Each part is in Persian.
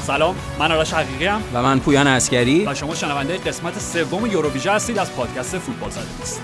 سلام، من آرش حقیقی ام و من پویان عسکری و شما شنونده قسمت سوم یوروویژن هستید از پادکست فوتبال 120.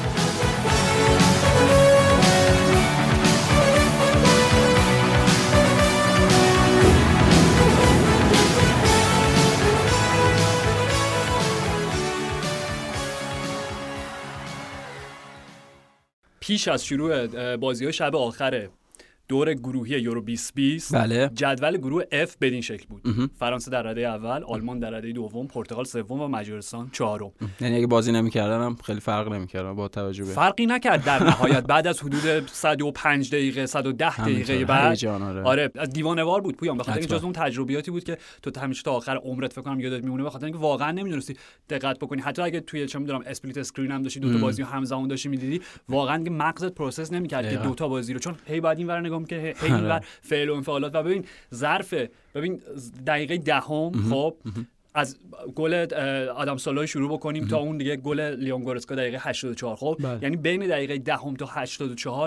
پیش از شروع بازی‌های شب آخر دور گروهی یورو 2020 بله. جدول گروه F بدین شکل بود. فرانسه در رده اول، آلمان در رده دوم، پرتغال سوم و مجارستان چهارم. یعنی اگه بازی نمی‌کردن هم خیلی فرق نمی‌کردن با توجه به فرقی نکرد در نهایت بعد از حدود 105 دقیقه 110 دقیقه بعد آره از دیوانه‌وار بود پویان، بخاطر اینکه جز اون تجربیاتی بود که تو همیشه تا آخر عمرت فکر کنم یادت میمونه، بخاطر اینکه واقعا نمی‌دونستی دقت بکنی، حتی اگه توی چه می‌دونم اسپلیت اسکرین هم داشتی دو تا بازی رو همزمان داشتی می‌دیدی، واقعا دیگه مغزت پروسس نمی‌کرد که دو تا بازی رو، چون هی بعد اینور نگاه می‌کنی هی اینور فعل و انفعالات و ببین دقیقه دهم خب از گل آدم سالای شروع بکنیم تا اون دیگه گل لیون گورسکا دقیقه 84 خب یعنی بین دقیقه دهم تا 84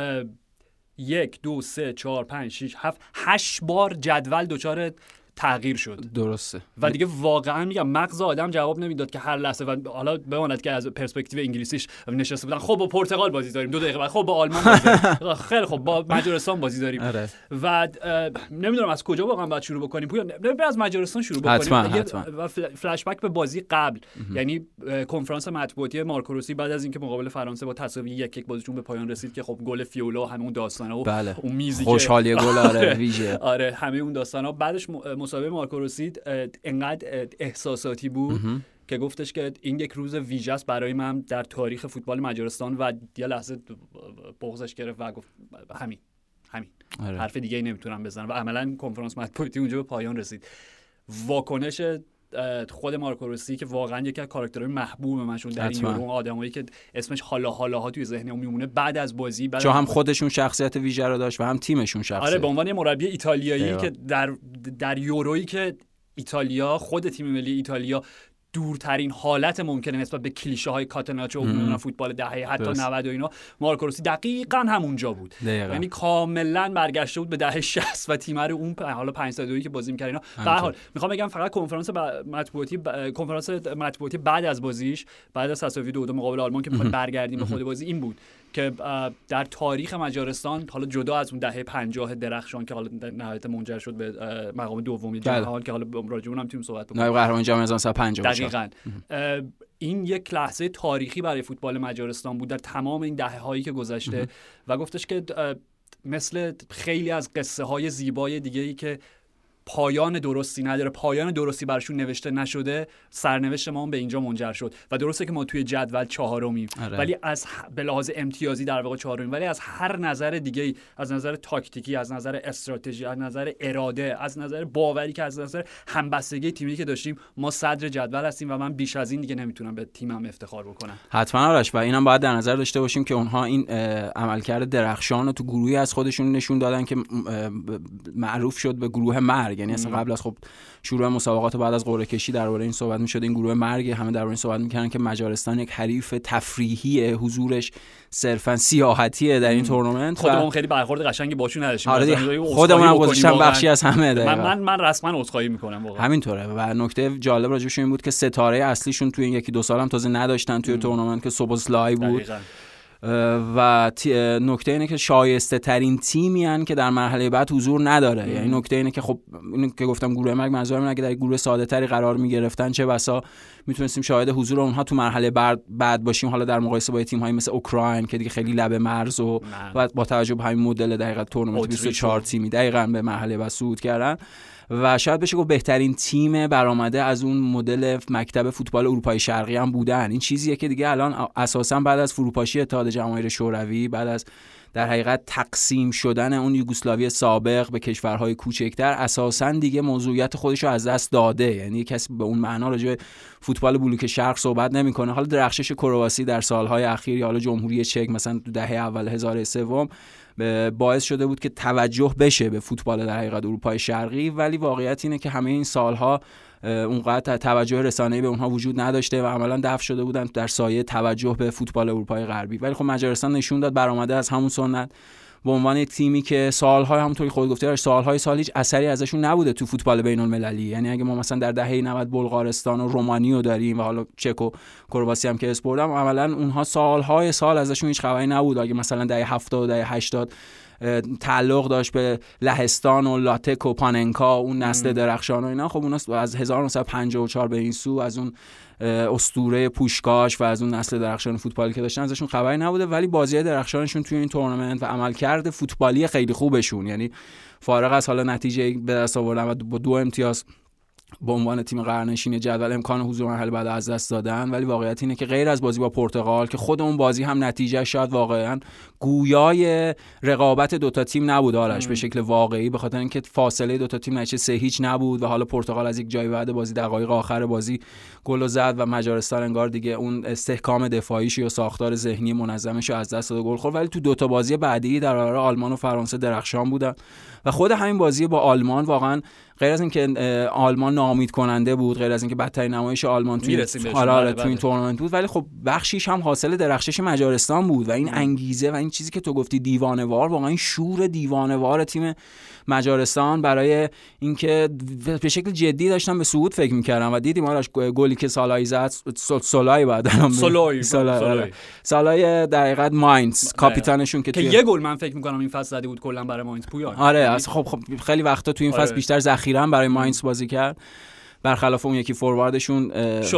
1 2 3 4 5 6 7 8 بار جدول دچار تغییر شد. درسته. و دیگه واقعا میگم مغز آدم جواب نمیداد که هر لحظه، و حالا بماند که از پرسپکتیو انگلیسیش نشسته بودن خب با پرتغال بازی داریم 2 دقیقه بعد خب با آلمان بازی داریم خیلی خب با مجارستان بازی داریم و نمیدونم از کجا واقعا باید شروع بکنیم. پویا از مجارستان شروع بکنیم و فلش بک به بازی قبل یعنی کنفرانس مطبوعاتی مارکو روسی بعد از اینکه مقابل فرانسه با تساوی 1-1 بازیشون به پایان رسید که خب گل فیولا و همه اون داستانا و اون میزی که خوشحالی گل آره ویژه آره همه اون داستانا، بعدش مسابقه مارکو روسی انقدر احساساتی بود که گفتش که این یک روز ویژه است برای من در تاریخ فوتبال مجارستان و یه لحظه بغضش گرفت و گفت همین حرف دیگه ای نمیتونم بزنم و عملاً کنفرانس مطبوعاتی اونجا به پایان رسید. واکنش خود مارکو روسی که واقعا یکی از کاراکترهای محبوب منشون در این یورو، آدمایی که اسمش حالا توی ذهنم میمونه بعد از بازی، چون هم خودشون شخصیت ویژه رو داشت و هم تیمشون شخصیت. آره به عنوان مربی ایتالیایی که در یورویی که ایتالیا خود تیم ملی ایتالیا دورترین حالت ممکنه نسبت به کلیشه های کاتناچو و فوتبال دهه حتی 90 و اینا، مارکو روسی دقیقاً همونجا بود. یعنی کاملا برگشته بود به دهه 60 و تیم رو اون حالا 502 که بازی می‌کرد اینا. به هر حال میخوام بگم فقط کنفرانس مطبوعاتی بعد از بازیش، بعد از تساوی 2-2 مقابل آلمان که می‌خواد برگردیم به خود بازی، این بود که در تاریخ مجارستان، حالا جدا از اون دهه 50 درخشان که حالا در نهایت منجر شد به مقام دومی جهان که حالا راجع اون هم تیم صحبت بکنیم، نایب قهرمان جام 1950 دقیقاً این یک لحظه تاریخی برای فوتبال مجارستان بود در تمام این دهه‌هایی که گذشته و گفتش که مثل خیلی از قصه های زیبای دیگه‌ای که پایان درستی نداره، پایان درستی براشون نوشته نشده، سرنوشت ما به اینجا منجر شد و درسته که ما توی جدول چهارمیم ولی از به لحاظ امتیازی در واقع چهارمیم، ولی از هر نظر دیگه‌ای، از نظر تاکتیکی، از نظر استراتژی، از نظر اراده، از نظر باوری که از نظر همبستگی تیمی که داشتیم، ما صدر جدول هستیم و من بیش از این دیگه نمیتونم به تیمم افتخار بکنم. حتما آرش، و اینم باید در نظر داشته باشیم که اونها این عملکرد درخشان رو تو گروهی از خودشون نشون دادن که معروف شد به گروه مرگ. یعنی اصلا قبل از خب شروع مسابقات و بعد از قرعه کشی درباره این صحبت می‌شد، این گروه مرگ، همه درباره این صحبت می‌کردن که مجارستان یک حریف تفریحی، حضورش صرفا سیاحتیه در این تورنمنت. خودمون خیلی برخورد قشنگی باشون نداشتیم، خودمون هم گذاشتم بخشی از همه من رسما عذرخواهی می‌کنم واقعا. همینطوره و نکته جالب راجعش این بود که ستاره اصلیشون توی این 1-2 سال هم تازه نداشتن توی تورنمنت که سوبوسلای بود. و نکته اینه که شایسته ترین تیمی هن که در مرحله بعد حضور نداره. یعنی نکته اینه که خب اینو که گفتم گروه مرگ، منظورم اینه که در گروه ساده تری قرار میگرفتن چه بسا میتونستیم شاهد حضور اونها تو مرحله بعد باشیم، حالا در مقایسه با تیم های مثل اوکراین که دیگه خیلی لب مرز و با توجه به همین مدل دقیقاً تورنمنت 24 تیمی دقیقاً به مرحله بعد صعود کردن و شاید بشه گفت بهترین تیم برآمده از اون مدل مکتب فوتبال اروپای شرقی هم بودن. این چیزیه که دیگه الان اساساً بعد از فروپاشی اتحاد جماهیر شوروی، بعد از در حقیقت تقسیم شدن اون یوگسلاوی سابق به کشورهای کوچکتر، اساساً دیگه موضوعیت خودش رو از دست داده. یعنی کسی به اون معنا راجع به فوتبال بلوک شرق صحبت نمی‌کنه. حالا درخشش کرواسی در سالهای اخیر یا حالا جمهوری چک مثلا تو دهه اول 1003 باعث شده بود که توجه بشه به فوتبال در حقیقت اروپای شرقی، ولی واقعیت اینه که همه این سالها اونقدر توجه رسانه‌ای به اونها وجود نداشته و عملاً دفع شده بودن در سایه توجه به فوتبال اروپای غربی. ولی خب مجارستان نشون داد برآمده از همون سنت به عنوان تیمی که سال‌ها همونطوری خود گفته سال هیچ اثری ازشون نبوده تو فوتبال بین‌المللی. یعنی اگه ما مثلا در دهه 90 بلغارستان و رومانی رو داریم و حالا چک و کرواسی هم که اسپوردم، عملاً اونها سال ازشون هیچ خبری نبود. اگه مثلا دهه 70 و دهه 80 تعلق داشت به لهستان و لاتک و پاننکا، اون نسل درخشان و اینا، خب اونا از 1954 به این سو از اون اسطوره پوشکاش و از اون نسل درخشان فوتبالی که داشتن ازشون خبری نبوده. ولی بازی درخشانشون توی این تورنمنت و عملکرد فوتبالی خیلی خوبشون، یعنی فارغ از حالا نتیجه به دست آوردن و با 2 امتیاز به عنوان تیم قهرنشین جدول امکان حضور مرحله بعد از دست دادن، ولی واقعیت اینه که غیر از بازی با پرتغال که خود اون بازی هم نتیجه شاید واقعا گویای رقابت دوتا تیم نبود آرش به شکل واقعی، به خاطر اینکه فاصله دوتا تیم نتیجه 3-0 نبود و حالا پرتغال از یک جای بعد بازی دقایق آخر بازی گل زد و مجارستان انگار دیگه اون استحکام دفاعیش یا ساختار ذهنی منظمش رو از دست داد، گل خورد. ولی تو دوتا بازی بعدی در برابر آلمان و فرانسه درخشان بودن و خود همین بازی با آلمان واقعا غیر از اینکه آلمان ناامید کننده بود، غیر از اینکه بدترین نمایش آلمان تو این تورنمنت بود، ولی خب بخشیش هم حاصل درخشش مجارستان بود و این انگیزه و این چیزی که تو گفتی دیوانه‌وار، واقعا این شور دیوانه‌وار تیم مجارستان برای اینکه به شکل جدی داشتن به صعود فکر می‌کردن و دیدیم آرش گلی که سالای زد، سالای در حقیقت ماینز کاپیتانشون که یه گل من فکر می‌کنم این فصل زده بود کلا برای ماینز پویان. آره اصلا خب خیلی وقتا تو این فصل بیشتر ذخیره‌ام برای ماینز بازی کرد، برخلاف اون یکی فورواردشون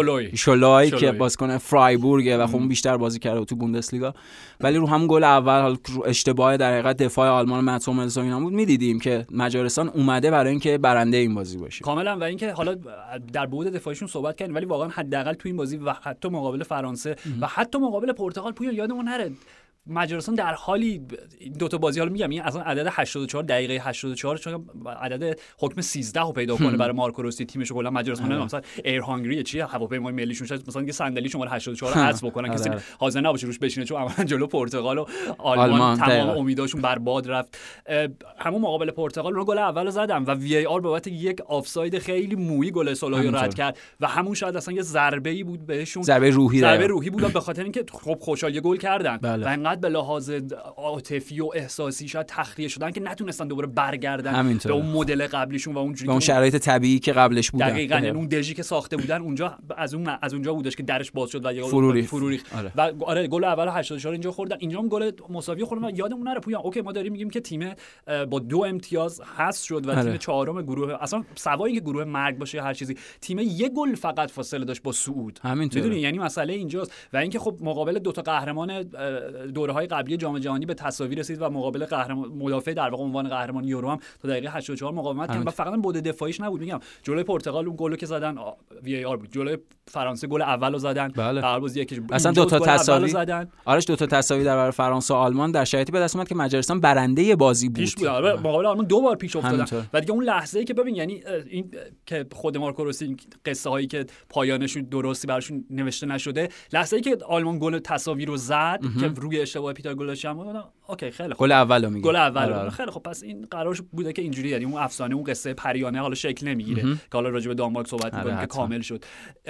شولای که بازیکن فرایبورگه و خب اون بیشتر بازی کرده تو بوندسلیگا. ولی رو همون گل اول اشتباه در حقیقت دفاع آلمان ماتس هوملز اینا بود، می‌دیدیم که مجارستان اومده برای اینکه برنده این بازی باشه کاملا. و اینکه حالا در بعد دفاعیشون صحبت کردیم، ولی واقعا حداقل تو این بازی و حتی مقابل فرانسه و حتی مقابل پرتغال پویا یادمون نره مجارستان در حالی دو تا بازی، حالا میگم این اصلا عدد 84 دقیقه 84 چون عدد حکم 13 رو پیدا کنه برای مارکو روسی تیمش کلا مجارستان مثلا ایر هانگری چیه هواپیمای ملیشون شاید مثلا یه صندلی شماره 84 رو حذف بکنن کسی حاضر نباشه روش بشینه، چون عملاً جلو پرتغال و آلمان تمام امیداشون برباد رفت. همون مقابل پرتغال اون گل اولو زدن و وی ای آر بابت یک آفساید خیلی مویی گل سولای رد کرد و همون شاید اصلا یه ضربه‌ای بود بهشون، ضربه روحی بود به خاطر اینکه خب خوشحال یه گل کردن و انقدر به لحاظ عاطفی و احساسی شاید تخلیه شدن که نتونستن دوباره برگردن به اون مدل قبلیشون و اون شرایط طبیعی که قبلش بودن. دقیقاً اون دژی که ساخته بودن اونجا از اونجا بودش که درش باز شد و یه فروری و آره گل اول 84 اینجا خوردن، اینجا هم گل مساوی خوردن و یادمون نره پویان اوکی ما داریم میگیم که تیم با 2 امتیاز حذف شد و تیم چهارم گروه اصلا سوای اینکه گروه مرگ باشه هر چیزی تیم یه گل فقط فاصله داشت با صعود، میدونی یعنی مسئله اینجاست. و اینکه خب مقابل دو تا قهرمان دوره‌های قبلی جام جهانی به تساوی رسید و مقابل قهرمان مدافع در واقع عنوان قهرمان یورو هم تا دقیقه 84 مقاومت کرد و فقط بود دفاعیش نبود. میگم جلوی پرتغال اون گلو که زدن وی ای آر بود، جلوی فرانسه گل اولو زدن هر بازی یکیش اصلا دو تا تساوی زدن. آرش دو تا تساوی در برابر فرانسه و آلمان در شرایطی به دست اومد که مجارستان برنده بازی بود. مقابل آلمان 2 بار پیش افتادن و دیگه اون لحظه‌ای که ببین یعنی این که خود مارکو روسی قصه هایی که پایانشون درستی براشون نوشته نشده، لحظه‌ای که آلمان گل تساوی رو زد که روی اشتباه پیتر گلاشم اوکی خیلی خوب گل اولو میگه گل اول خیلی خوب پس این قرارش بوده که اینجوری یعنی اون افسانه اون قصه پریانه حالا شکل نمیگیره که حالا راجع به دانمارک صحبت می‌کنیم که کامل شد.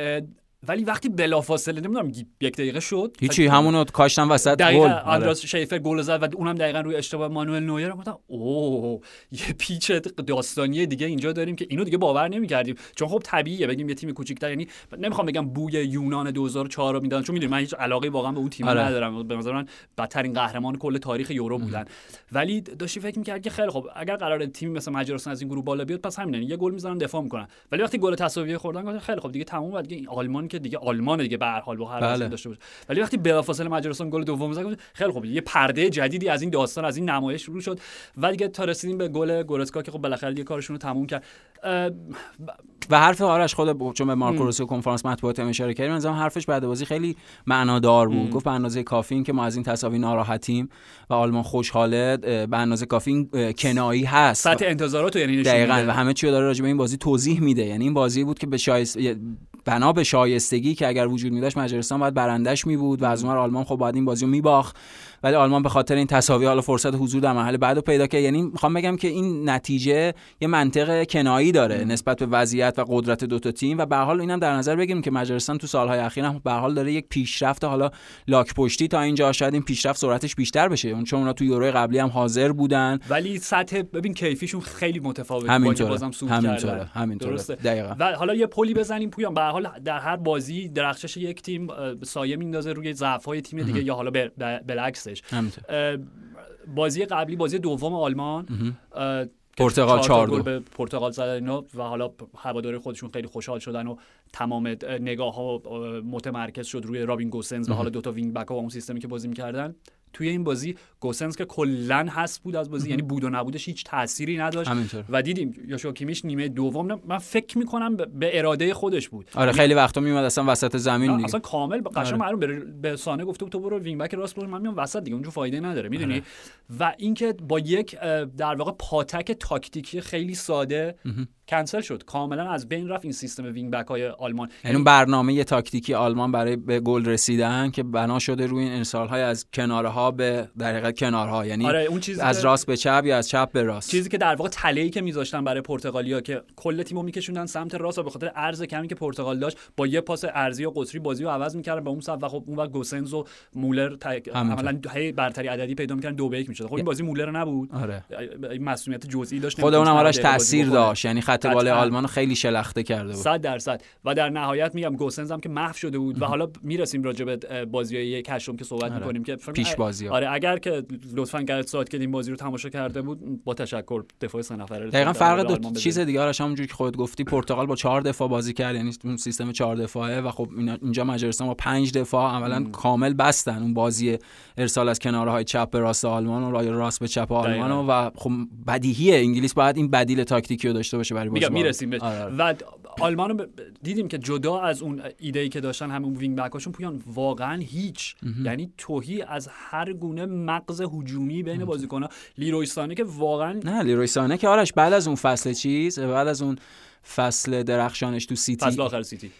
ولی وقتی بلافاصله نمیدونم 1 دقیقه شد هیچی همونو کاشتن وسط گل آندراس شیفر گل زد و اونم دقیقاً روی اشتباه مانوئل نویر. گفتم اوه یه پیچ داستانی دیگه اینجا داریم که اینو دیگه باور نمی‌کردیم، چون خب طبیعیه بگیم یه تیم کوچیک‌تر، یعنی نمیخوام بگم بوی یونان 2004 رو میدن چون میدونید من هیچ علاقه واقعا به اون تیم ندارم، به نظر من بدترین قهرمان کل تاریخ یورو بودن، ولی داشتی فکر می‌کردی که خیلی خب اگر قراره تیم مثل مجارستان از این گروه بالا بیاد پس همین یه گل می‌زنن دفاع می‌کنن، ولی وقتی گل تساوی خوردن گفتم خیلی خب دیگه تموم و دیگه این آلمان که دیگه آلمان دیگه به هر حال با هر وضعی داشته باشه. ولی وقتی بلافاصله مجارستان گل دوم زد خیلی خوب یه پرده جدیدی از این داستان از این نمایش شروع شد و دیگه تا رسیدیم به گل گورسکا که خب بالاخره دیگه کارشون رو تموم کرد. و حرف آرش خود چون به مارکو روسی کنفرانس مطبوعاتی اشاره کردیم، مثلا حرفش بعد بازی خیلی معنادار بود. گفت به اندازه کافی این که ما از این تساوی ناراحتیم و آلمان خوشحاله، به اندازه کافی کنایی هست. سطح انتظارات رو یعنی دقیقاً و همه چی رو داره راجع به این بازی توضیح میده. یعنی این بازی بود که به بنا به شایستگی که اگر وجود می داشت مجارستان باید برندش می بود و از اونور آلمان خب باید این بازی رو میباخت، ولی آلمان به خاطر این تساوی حالا فرصت حضور در مرحله بعدو پیدا کرد. یعنی میخوام بگم که این نتیجه یه منطق کنایی داره نسبت به وضعیت و قدرت دو تا تیم و به هر حال اینم در نظر بگیریم که مجارستان تو سالهای اخیر هم به هر حال داره یک پیشرفت حالا لاک پشتی تا اینجا، شاید این پیشرفت سرعتش بیشتر بشه چون اونا تو یورو قبلی هم حاضر بودن، ولی سطح ببین کیفیشون خیلی متفاوته با که بازم سود کردن. همینطوره دقیقاً. و حالا یه پلی بزنیم پویان، به هر حال در هر بازی درخشش یک تیم سایه میندازه روی ضعف‌های تیم دیگه یا حالا بالعکسش. بازی قبلی، بازی دوم آلمان، پرتغال 4 گل به پرتغال زدن اینا و حالا هواداری خودشون خیلی خوشحال شدن و تمام نگاه‌ها متمرکز شد روی رابین گوسنز و حالا دوتا وینگ بک ها و اون سیستمی که بازی می‌کردن. توی این بازی گوسنز که کلاً حذف بود از بازی، یعنی بود و نبودش هیچ تأثیری نداشت و دیدیم یوشوا کیمیش نیمه دوم من فکر می‌کنم به اراده خودش بود. آره خیلی وقتا میومد اصلا وسط زمین دیگه، اصلا کامل قشنگ معلوم به سانه گفته بود تو برو وینگ بک راست برو، من میام وسط دیگه، اونجا فایده نداره میدونی. و اینکه با یک در واقع پاتک تاکتیکی خیلی ساده کنسل شد، کاملا از بین رفت این سیستم وینگ بک های آلمان. یعنی برنامه تاکتیکی آلمان برای به گل رسیدن که بنا شده روی این ارسال‌های از کنارها به در حقیقت کنارها، یعنی اون از راست به چپ یا از چپ به راست، چیزی که در واقع تله‌ای که میذاشتن برای پرتغالیا که کل تیمو میکشوندن سمت راست و به خاطر عرض کمی که پرتغال داشت با یه پاس ارضی یا قطری بازی رو عوض می‌کردن به اون سمت و خب اون وقت گوسنز و مولر عملاً برتری عددی پیدا می‌کردن 2-1 می‌شد. خب این بازی مولر نبود، این مسئولیت جزئی داشت، خود اونم آرش تاثیر داشت، یعنی خط بال آلمان خیلی شلخته کرده بود 100%. و در نهایت میگم گوسنز هم که محو شده بود و حالا میرسیم راجع به بازی‌های هشتم که صحبت می‌کنیم که پیش بازی‌ها. آره اگر که لطفاً گرت ساعت که این بازی رو تماشا کرده بود با تشکر، دفاع سه نفره دقیقاً فرق دو چیز دیگه آرش همونجوری که خودت گفتی پرتغال با 4 دفاع بازی کرد، یعنی اون سیستم 4 دفاعه و خب اینجا مجارستان با 5 دفاع عملاً کامل بستن اون بازی ارسال از کنارهای چپ به راست آلمان و راست به چپ آلمان و خب بدیهیه انگلیس باید این بدیل تاکتیکی رو داشته باشه برای بازی. میرسیم و آلمان رو دیدیم که جدا از اون ایده‌ای که داشتن همون وینگ بکاشون پویان واقعا هیچ، یعنی توهی از هر گونه مغز هجومی بین بازیکن‌ها. لیروی سانه که واقعا نه لیروی سانه که آرش بعد از اون فصل بعد از اون فصل درخشانش تو سیتی، فصل آخر سیتی،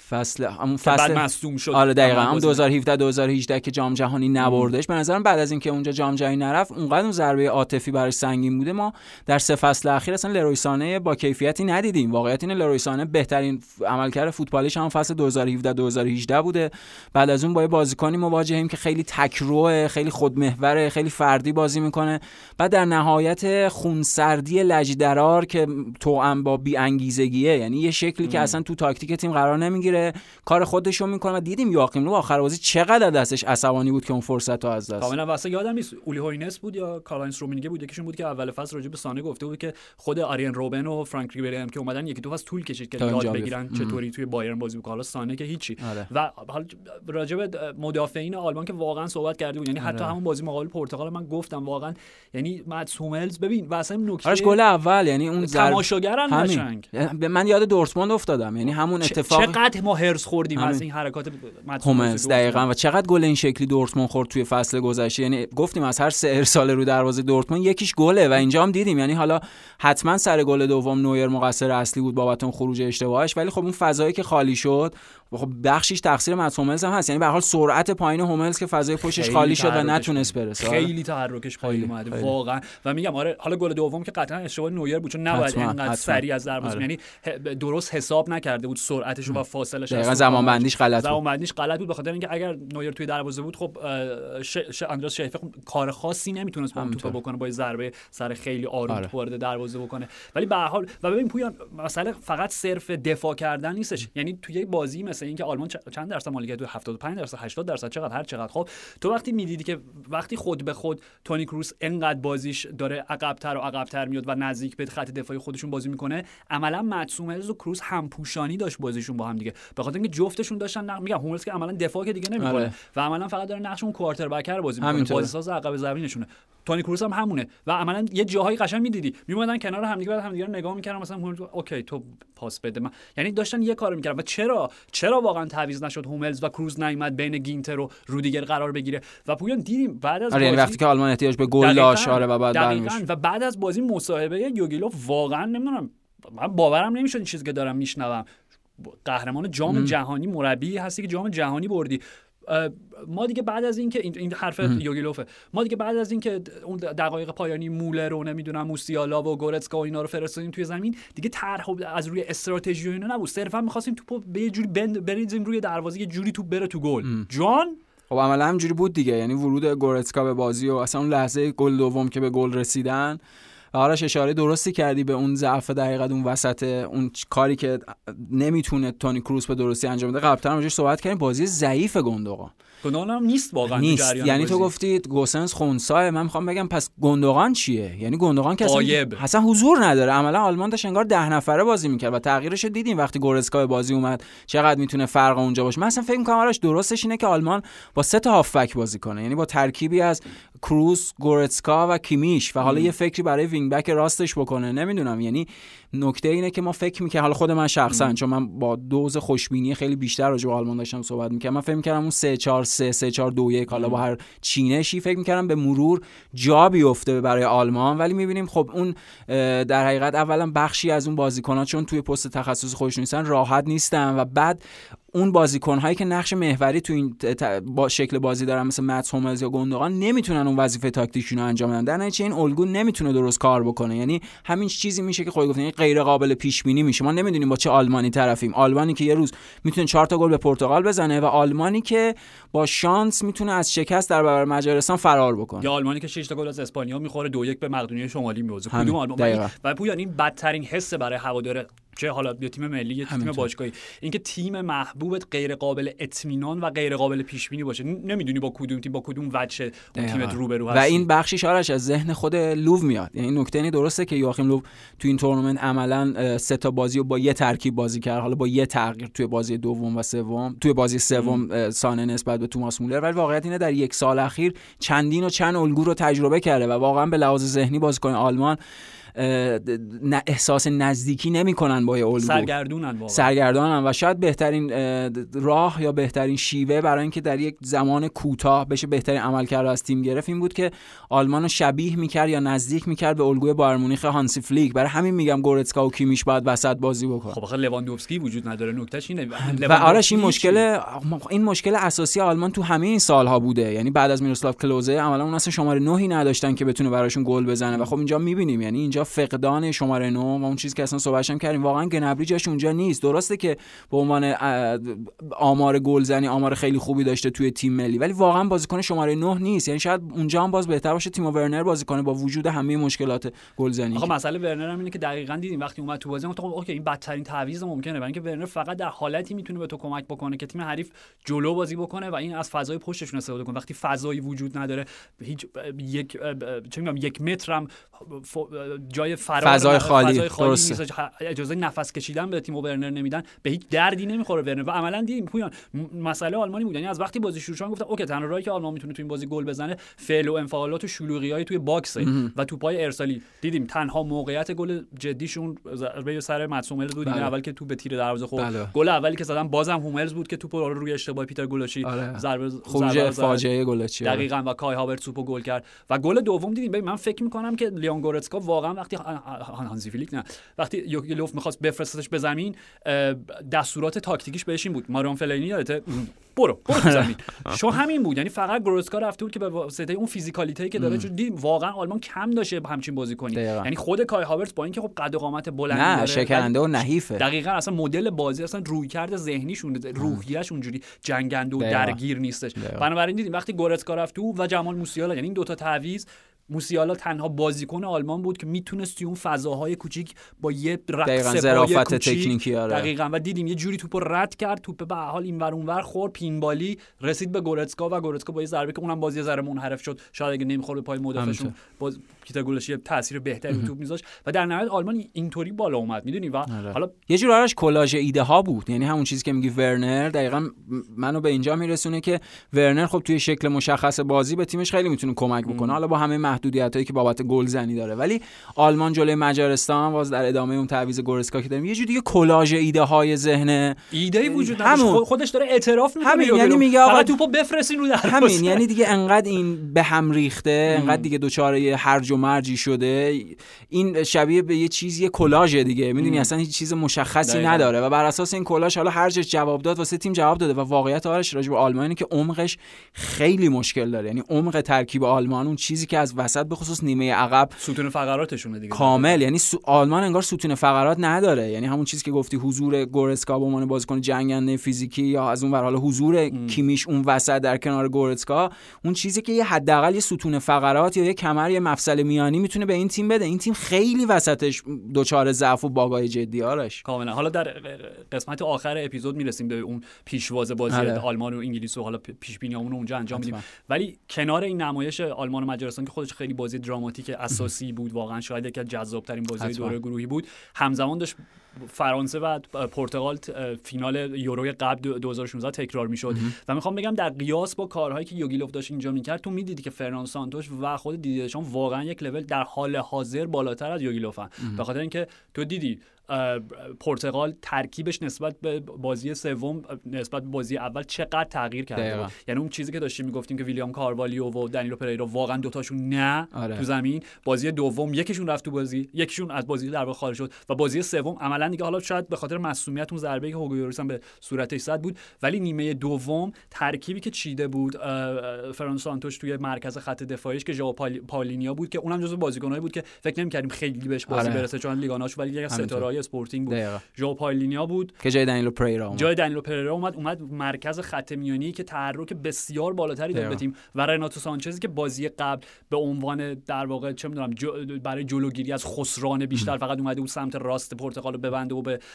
همون فصل مصدوم شد. آره دقیقاً هم 2017 2018 که جام جهانی نبردش. به نظرم بعد از اینکه اونجا جام جهانی نرفت اونقدر اون ضربه عاطفی براش سنگین بوده، ما در 3 فصل اخیر اصلا لیروی سانه با کیفیتی ندیدیم. واقعیت اینه لیروی سانه بهترین عملکرد فوتبالیش هم فصل 2017 2018 بوده. بعد از اون با بازیکنی مواجهیم که خیلی تکروه، خیلی خودمحوره، خیلی فردی بازی میکنه. بعد در نهایت خونسردی لجدرار که توأم با بی انگیزگیه، یعنی یه شکلی که اصلا تو تاکتیک تیم قرار نمیگیره، کار خودش رو میکنه. و دیدیم یاخیم لو آخر بازی چقدر دستش عصبانی بود که اون فرصت رو از دست. کاملا واسه یادم نیست اولی هوینس بود یا کارلاینس رومینیگه بود، یکیشون بود که اول فصل راجع به سانه گفته بود که خود آریان روبن و فرانک ریبری هم که اومدن یکی دو فصل طول کشید که یاد بگیرن چطوری توی بایرن بازی بکنه. حالا سانه که هیچی. و حالا راجع به مدافعین آلمان که واقعا صحبت کرده بود، یعنی حتی همون بازی مقابل پرتغال من گفتم واقعا، یعنی ماتس هوملز ببین واسه نکته گل اول، یعنی اون تماشاگرن قشنگ من یاد دورتموند افتادم، یعنی همون اتفاق چقدر ما هرس خوردیم از این حرکات هوملز دقیقاً و چقدر گل این شکلی دورتموند خورد توی فصل گذشته. یعنی گفتیم از هر 3 ارسال رو دروازه دورتموند یکیش گله و اینجا هم دیدیم. یعنی حالا حتما سر گل دوم نویر مقصر اصلی بود بابت اون خروج اشتباهش، ولی خب اون فضایی که خالی شد خب بخشیش تقصیر ماتس هوملز هم هست. یعنی به هر حال سرعت پایین هوملز که فضای پشتش خالی شد و نتونست برسه، خیلی تحرکش پایین اومده واقعا. و میگم آره حالا گل دوم که قطعا اشتباه نویر بود چون نباید اینقدر سریع از دروازه، یعنی درست حساب نکرده بود سرعتش رو و فاصله‌اش، دقیقاً زمانبندیش غلط بود به خاطر اینکه اگر نویر توی دروازه بود خب اندراس شریفه کار خاصی نمیتونست با اون توپ بکنه، با ضربه سر خیلی آروم وارد دروازه بکنه. ولی به هر حال و ببین پویان مسئله فقط صرف دفاع کردن نیستش، یعنی توی بازی مثل اینکه آلمان چند درصد مالکیت 75% 80% چقدر خب تو وقتی میدیدی که وقتی خود به خود تونی کروس انقدر بازیش داره عقب‌تر میاد و نزدیک به خط دفاعی خودشون بازی میکنه، عملا ماتس هوملز و کروس همپوشانی داشت بازیشون با هم دیگه، به خاطر اینکه جفتشون داشتن میگم هوملز که عملا دفاع که دیگه نمیکنه و عملا فقط داره نقش اون کوارتر بکر بازی میکنه، بازیساز عقب زمینشونه. تونی کروس هم همونه و عملا یه جاهایی قشنگ میدیدی میومدن کنار همدیگه، بعد همدیگه رو نگاه میکردن، مثلا اوکی تو پاس بده من، یعنی داشتن یه کارو میکردن. و چرا واقعا تعویض نشد هوملز و کروز نیامد بین گینتر و رودیگر قرار بگیره و پویان دیدیم بعد از بازی وقتی که آلمان احتیاج به گل داشت و بعد برمیگشت و بعد از بازی مصاحبه یوگیلوف واقعا نمیدونم من باورم نمیشد این چیزی که دارم میشنوم. قهرمان جام جهانی، مربی هستی که جام جهانی بردی. ما دیگه بعد از این که این حرف یوگیلوفه، ما دیگه بعد از این که اون دقایق پایانی مولر رو نمیدونم موسیالا و گورتسکا و اینا رو فرستادیم توی زمین، دیگه طرح از روی استراتژی و اینا نبود، صرفا می‌خواستیم توپو به یه جوری بریزیم روی دروازه، یه جوری توپ بره تو گل. جان خب عملا همینجوری بود دیگه، یعنی ورود گورتسکا به بازی و اصلا اون لحظه گل دوم که به گل رسیدن، آرش اشاره درستی کردی به اون ضعف دقیقاً اون وسط، اون کاری که نمیتونه تونی کروس به درستی انجام بده. قبلا راجعش صحبت کردیم، بازی ضعیف گوندوغان هم نیست واقعا، نیست. یعنی تو گفتید گوسنس خونسای، من میخوام بگم پس گوندوغان چیه؟ یعنی گوندوغان که اصلا حضور نداره. عملا آلمان داشت انگار 10 نفره بازی میکرد و تغییرش رو دیدیم وقتی گورتسکا به بازی اومد چقدر میتونه فرق اونجا باشه. من اصلا فکر میکنم آرش درستش اینه که آلمان با 3 تا هافبک بازی کنه، یعنی با ترکیبی از کروس، گورتسکا و کیمیش و حالا یه فکری برای وینگ بک راستش بکنه. نمیدونم، یعنی نکته اینه که ما فکر می‌کنیم، حالا خود من شخصا چون من با دوز خوشبینی خیلی بیشتر راجع به آلمان داشتم صحبت می‌کردم، من فکر می‌کردم اون 3-4-3 3-4-2-1 حالا با هر چینشی فکر می‌کردم به مرور جا بیفته برای آلمان، ولی می‌بینیم خب اون در حقیقت اولا بخشی از اون بازیکن‌ها چون توی پست تخصص خودشون نیستن راحت نیستن و بعد اون بازیکن‌هایی که نقش محوری تو این با شکل بازی دارن مثل متس هوملز یا گوندوغان نمیتونن اون وظیفه تاکتیکشون رو انجام بدن. در نتیجه این الگو نمیتونه درست کار بکنه. یعنی همین چیزی میشه که خودت گفتین غیر قابل پیش بینی میشه. ما نمیدونیم با چه آلمانی طرفیم. آلمانی که یه روز میتونه 4 تا گل به پرتغال بزنه و آلمانی که با شانس میتونه از شکست در برابر مجارستان فرار بکنه. یا آلمانی که 6 تا گل از اسپانیا میخوره 2-1 به مقدونیه شمالی میوزه. کدوم آلمان؟ و پویان این بدترین حس برای هوادار چه حالا یه تیم ملی یا تیم باشگاهی، اینکه تیم محبوبت غیر قابل اطمینان و غیر قابل پیش بینی باشه. نمیدونی با کدوم تیم با کدوم وجه اون تیمت روبرو هستی. و این بخشش آرش از ذهن خود لوو میاد. یعنی نکته اینه درسته که یواخیم لوو تو این تورنمنت عملاً 3 تا بازی رو با یه ترکیب بازی کرد، حالا با یه تغییر توی بازی دوم و سوم. توی بازی سوم سانه نسبت به توماس مولر، ولی واقعیت اینه در یک سال اخیر چندین و چند الگو رو تجربه کرده و واقعاً به لحاظ ذهنی بازیکن آلمان احساس نزدیکی نمیکنن با الگو، سرگردونن و شاید بهترین راه یا بهترین شیوه برای اینکه در یک زمان کوتاه بشه بهترین عملکرد از تیم گرفت این بود که آلمانو شبیه میکرد یا نزدیک میکرد به الگوی بایر مونیخ هانسی فلیک. برای همین میگم گورتسکا و کیمیش باید وسط بازی بکنه. خب آخه لواندوفسکی وجود نداره، نکتهش اینه. و آرش این مشکل اساسی آلمان تو همه این سالها بوده. یعنی بعد از میروسلاو کلوزه عملا اون اصلا شماره 9 نداشتن که بتونه براشون گل بزنه و خب اینجا میبینیم، یعنی اینجا فقدان شماره 9 و اون چیزی که اصلا صحبتش هم کردیم، واقعا گنبری جاش اونجا نیست. درسته که به عنوان آمار گلزنی آمار خیلی خوبی داشته توی تیم ملی، ولی واقعا بازیکن شماره 9 نیست. یعنی شاید اونجا هم باز بهتر باشه تیمو ورنر بازی کنه با وجود همه مشکلات گلزنی. آخه مسئله ورنر هم اینه که دقیقاً دیدیم وقتی اومد تو بازی گفتم اوکی این بدترین تعویض ممکنه، برای اینکه ورنر فقط در حالتی میتونه به تو کمک بکنه که تیم حریف جلو بازی بکنه و این از فضای پشتشون استفاده کنه. وقتی فضایی وجود نداره، هیچ یک متر هم جای فضای خالی نیست، اجازه نفس کشیدن به تیم ورنر نمیدن، به هیچ دردی نمیخوره ورنر. و عملا دیدیم پویان مسئله آلمانی بود. یعنی از وقتی بازی شروع شد گفتم اوکی تنها راهی که آلمان میتونه تو این بازی گل بزنه فعل و انفعالات و شلوغیای توی باکس و توپای ارسالی. دیدیم تنها موقعیت گل جدیشون ضربه سر متس هوملز بود. این اول که توپ به تیر دروازه خورد، گل اولی که زدن بازم هوملز بود که توپ رو روی اشتباه پیتر گولاشی ضربه فاجعه گولاشی دقیقاً و کای هاورتس توپو گل کرد. و گل دوم دیدیم من فکر می‌کنم که لیون گورتسکا واقعا وقتی هانسی فلیک وقتی یوگیلوف می‌خواست بفرستش به زمین، دستورات تاکتیکیش بهش این بود، مارون فلینی یادته برو زمین شو همین بود. یعنی فقط گورتسکا رفته بود که به واسطه اون فیزیکالیتی که داره، چون دیدیم واقعا آلمان کم داشه همچین بازیکنی. یعنی خود کای هاورتس با اینکه خب قد و قامت بلندی داره، شکننده و نحیفه، دقیقاً اصلا مدل بازی اصلا رویکرد ذهنیشون روحیه‌اش اونجوری جنگنده و درگیر نیستش. بنابراین دیدیم وقتی گورتسکا رفت تو و جمال موسیالا، یعنی این دو تا تعویض، موسیالا تنها بازیکن آلمان بود که میتونست اون فضاهای کوچیک با یه رقص ظرافت تکنیکی دقیقاً و دیدیم یه جوری توپو رد کرد، توپ به حال اینور اونور خورد، پینبالی رسید به گورتسکا و گورتسکا با یه ضربه که اونم بازی ذره منحرف شد، شاید اگه نمیخورد به پای مدافعشون باز پیتر گولاشی تاثیر بهتری توپ میذاشت و در نهایت آلمان اینطوری بالا اومد. میدونی و حالا یه جور آرش کلاژ ایده ها بود. یعنی همون چیزی که میگی ورنر دقیقاً منو به اینجا میرسونه که ورنر خب توی شکل مشخص بازی به تیمش خیلی میتونه کمک بکنه، حالا با همه محدودیتایی که بابت گلزنی داره، ولی آلمان جلوی مجارستان باز در ادامه اون تعویض گورتسکا که داریم یه جوری دیگه کلاژ ایده های ذهن ایده‌ای وجود نداره، خودش داره اعتراف میکنه. یعنی میگه آقا توپو بفرستین رو دروازه. همین یعنی دیگه انقدر این به هم ریخته، انقدر دیگه دوچاره هرج و و مرجی شده، این شبیه به یه چیزی کلاژ دیگه، میدونی اصلا هیچ چیز مشخصی نداره و بر اساس این کلاژ حالا هر جاش جواب داد واسه تیم جواب داده. و واقعیت آرش راجع به آلمان که عمقش خیلی مشکل داره، یعنی عمق ترکیب آلمان، اون چیزی که از وسط به خصوص نیمه عقب ستون فقراتشونه دیگه کامل، یعنی آلمان انگار ستون فقرات نداره، یعنی همون چیزی که گفتی حضور گورتسکا به عنوان بازیکن جنگنده فیزیکی یا از اون ور حالا حضور کیمیش اون وسط در کنار گورتسکا، اون چیزی که یه حداقل یه ستون فقرات یا یه کمر یا مفصل میانی میتونه به این تیم بده. این تیم خیلی وسطش دوچار ضعف و باگای جدی آرش. کاملا. حالا در قسمت آخر اپیزود میرسیم به اون پیشواز بازی آلمان و انگلیس و حالا پیش بینیامون رو اونجا انجام میدیم. ولی کنار این نمایش آلمان و مجارستان که خودش خیلی بازی دراماتیک اساسی بود، واقعا شاید یکی از جذاب‌ترین بازی دوره گروهی بود، همزمان داشت فرانسه و پرتغال فینال یورو قبل 2016 تکرار میشد و میخوام بگم در قیاس با کارهایی که یوگیلوف داشت اینجا میکرد، تو میدیدی که فرناندو سانتوش و خود دیدی دشام واقعا یک لول در حال حاضر بالاتر از یوگیلوفن، به خاطر اینکه تو دیدی پرتغال ترکیبش نسبت به بازی سوم نسبت به بازی اول چقدر تغییر کرده. یعنی اون چیزی که داشتیم میگفتیم که ویلیام کاروالیو و دنیلو پریرا واقعا دوتاشون نه تو زمین، بازی دوم یکیشون رفت تو بازی، یکیشون از بازی در واقع خارج شد و بازی سوم عملا دیگه حالا شاید به خاطر معصومیت اون ضربه‌ای که هوگو یوریس هم به صورتش زد بود، ولی نیمه دوم ترکیبی که چیده بود فرناندو سانتوش توی مرکز خط دفاعیش که ژائو پاولینیا بود که اونم جزو بازیکنایی بود که فکر نمی‌کردیم خیلی بهش بازی برسه چون لیگاناش، ولی یک ستاره اسپورتینگ بود. ژائو پاولینیا بود که جای دنیلو پریرا اومد مرکز خط میانی که تحرک بسیار بالاتری داد به تیم و رناتو سانچزی که بازی قبل به عنوان در واقع چه می‌دونم برای جلوگیری از خسران بیشتر فقط اومده بود سمت راست پرتغال رو ببنده و به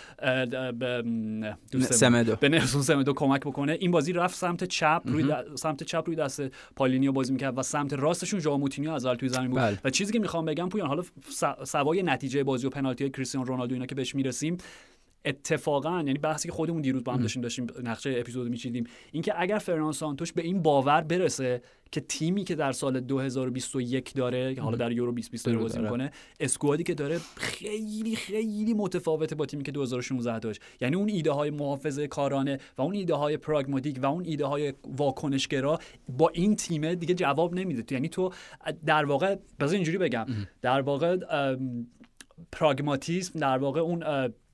نلسون سمدو کمک بکنه، این بازی رفت سمت چپ روی دست پالینیا بازی می‌کرد و سمت راستشون ژائو موتینیو از توی زمین بود. و چیزی که می‌خوام بگم پویان، حالا سوای نتیجه بازی و پنالتی کریستیانو رونالدو اینا که بهش میرسیم، اتفاقا یعنی بحثی که خودمون دیروز با هم داشتیم نقشه اپیزود میچیدیم، اینکه اگر فرناندو سانتوش به این باور برسه که تیمی که در سال 2021 داره که حالا در یورو 2020 بازی میکنه، اسکوادی که داره خیلی خیلی متفاوته با تیمی که 2016 داشت، یعنی اون ایده های محافظه کارانه و اون ایده های پراگماتیک و اون ایده های واکنشگرا با این تیم دیگه جواب نمیده. یعنی تو در واقع بذار اینجوری بگم، در واقع پراگماتیسم در واقع اون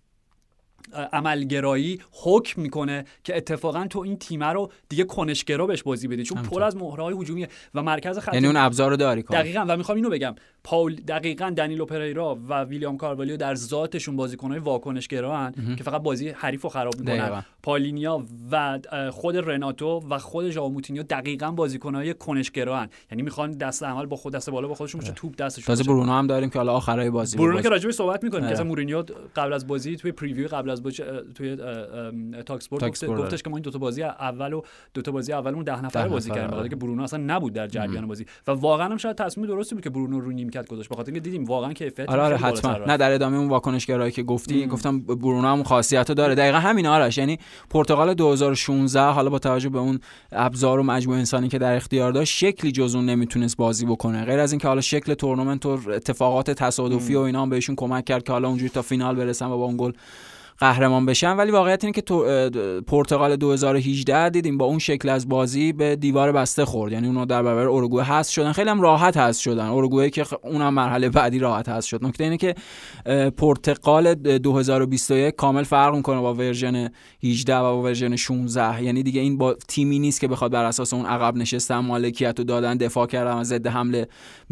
عملگرایی حکم میکنه که اتفاقا تو این تیم رو دیگه کنشگرا بهش بازی بدی، چون پر از مهرهای هجومیه و مرکز خط، یعنی اون ابزار رو داری کار. دقیقاً. و میخوام اینو بگم، دقیقاً دنیلو پریرا و ویلیام کاروالیو در ذاتشون بازیکن‌های واکنشگرا که فقط بازی حریف رو خراب میکنن. پالینیا و خود رناتو و خود ژائو موتینیو دقیقاً بازیکن‌های کنشگرا، یعنی میخوان دست عمل با خود دست بالا با خودشون باشه، توپ دستشون. تازه برونو هم داریم که حالا آخرای بازی برونو که راجعش صحبت می‌کنیم که مورینیو قبل از بازی توی پریویو قبل از بازی توی تاک اسپورت گفتش که ما این دو تا بازی اولمون 10 نفره بازی کردیم، بخاطر که برونو اصلا نبود در جریان بازی و واقعا هم شاید تصمیم درستی بود که برونو رو نیمکت گذاشت، بخاطر اینکه دیدیم واقعا کیفیت حتما نه در ادامه اون واکنشگرایی که گفتی گفتم برونو هم خاصیتو داره. دقیقاً همین آرش، یعنی پرتغال 2016 حالا با توجه به اون ابزار و مجموعه انسانی که در اختیار داشت شکلی جز اون نمیتونست بازی بکنه، غیر از اینکه حالا شکل تورنمنت و اتفاقات تصادفی و اینا هم بهشون کمک کرد که حالا اونجوری تا فینال برسن و با اون گل قهرمان بشن. ولی واقعیت اینه که پرتغال 2018 دیدیم با اون شکل از بازی به دیوار بسته خورد، یعنی اونا در برابر اوروگوئه حذف شدن، خیلی هم راحت حذف شدن. اوروگوئه که اونم مرحله بعدی راحت حذف شد. نکته اینه که پرتغال 2021 کامل فرق میکنه با ورژن 18 و با ورژن 16، یعنی دیگه این با تیمی نیست که بخواد بر اساس اون عقب نشستن مالکیت رو دادن دفاع کردن و ضد حمله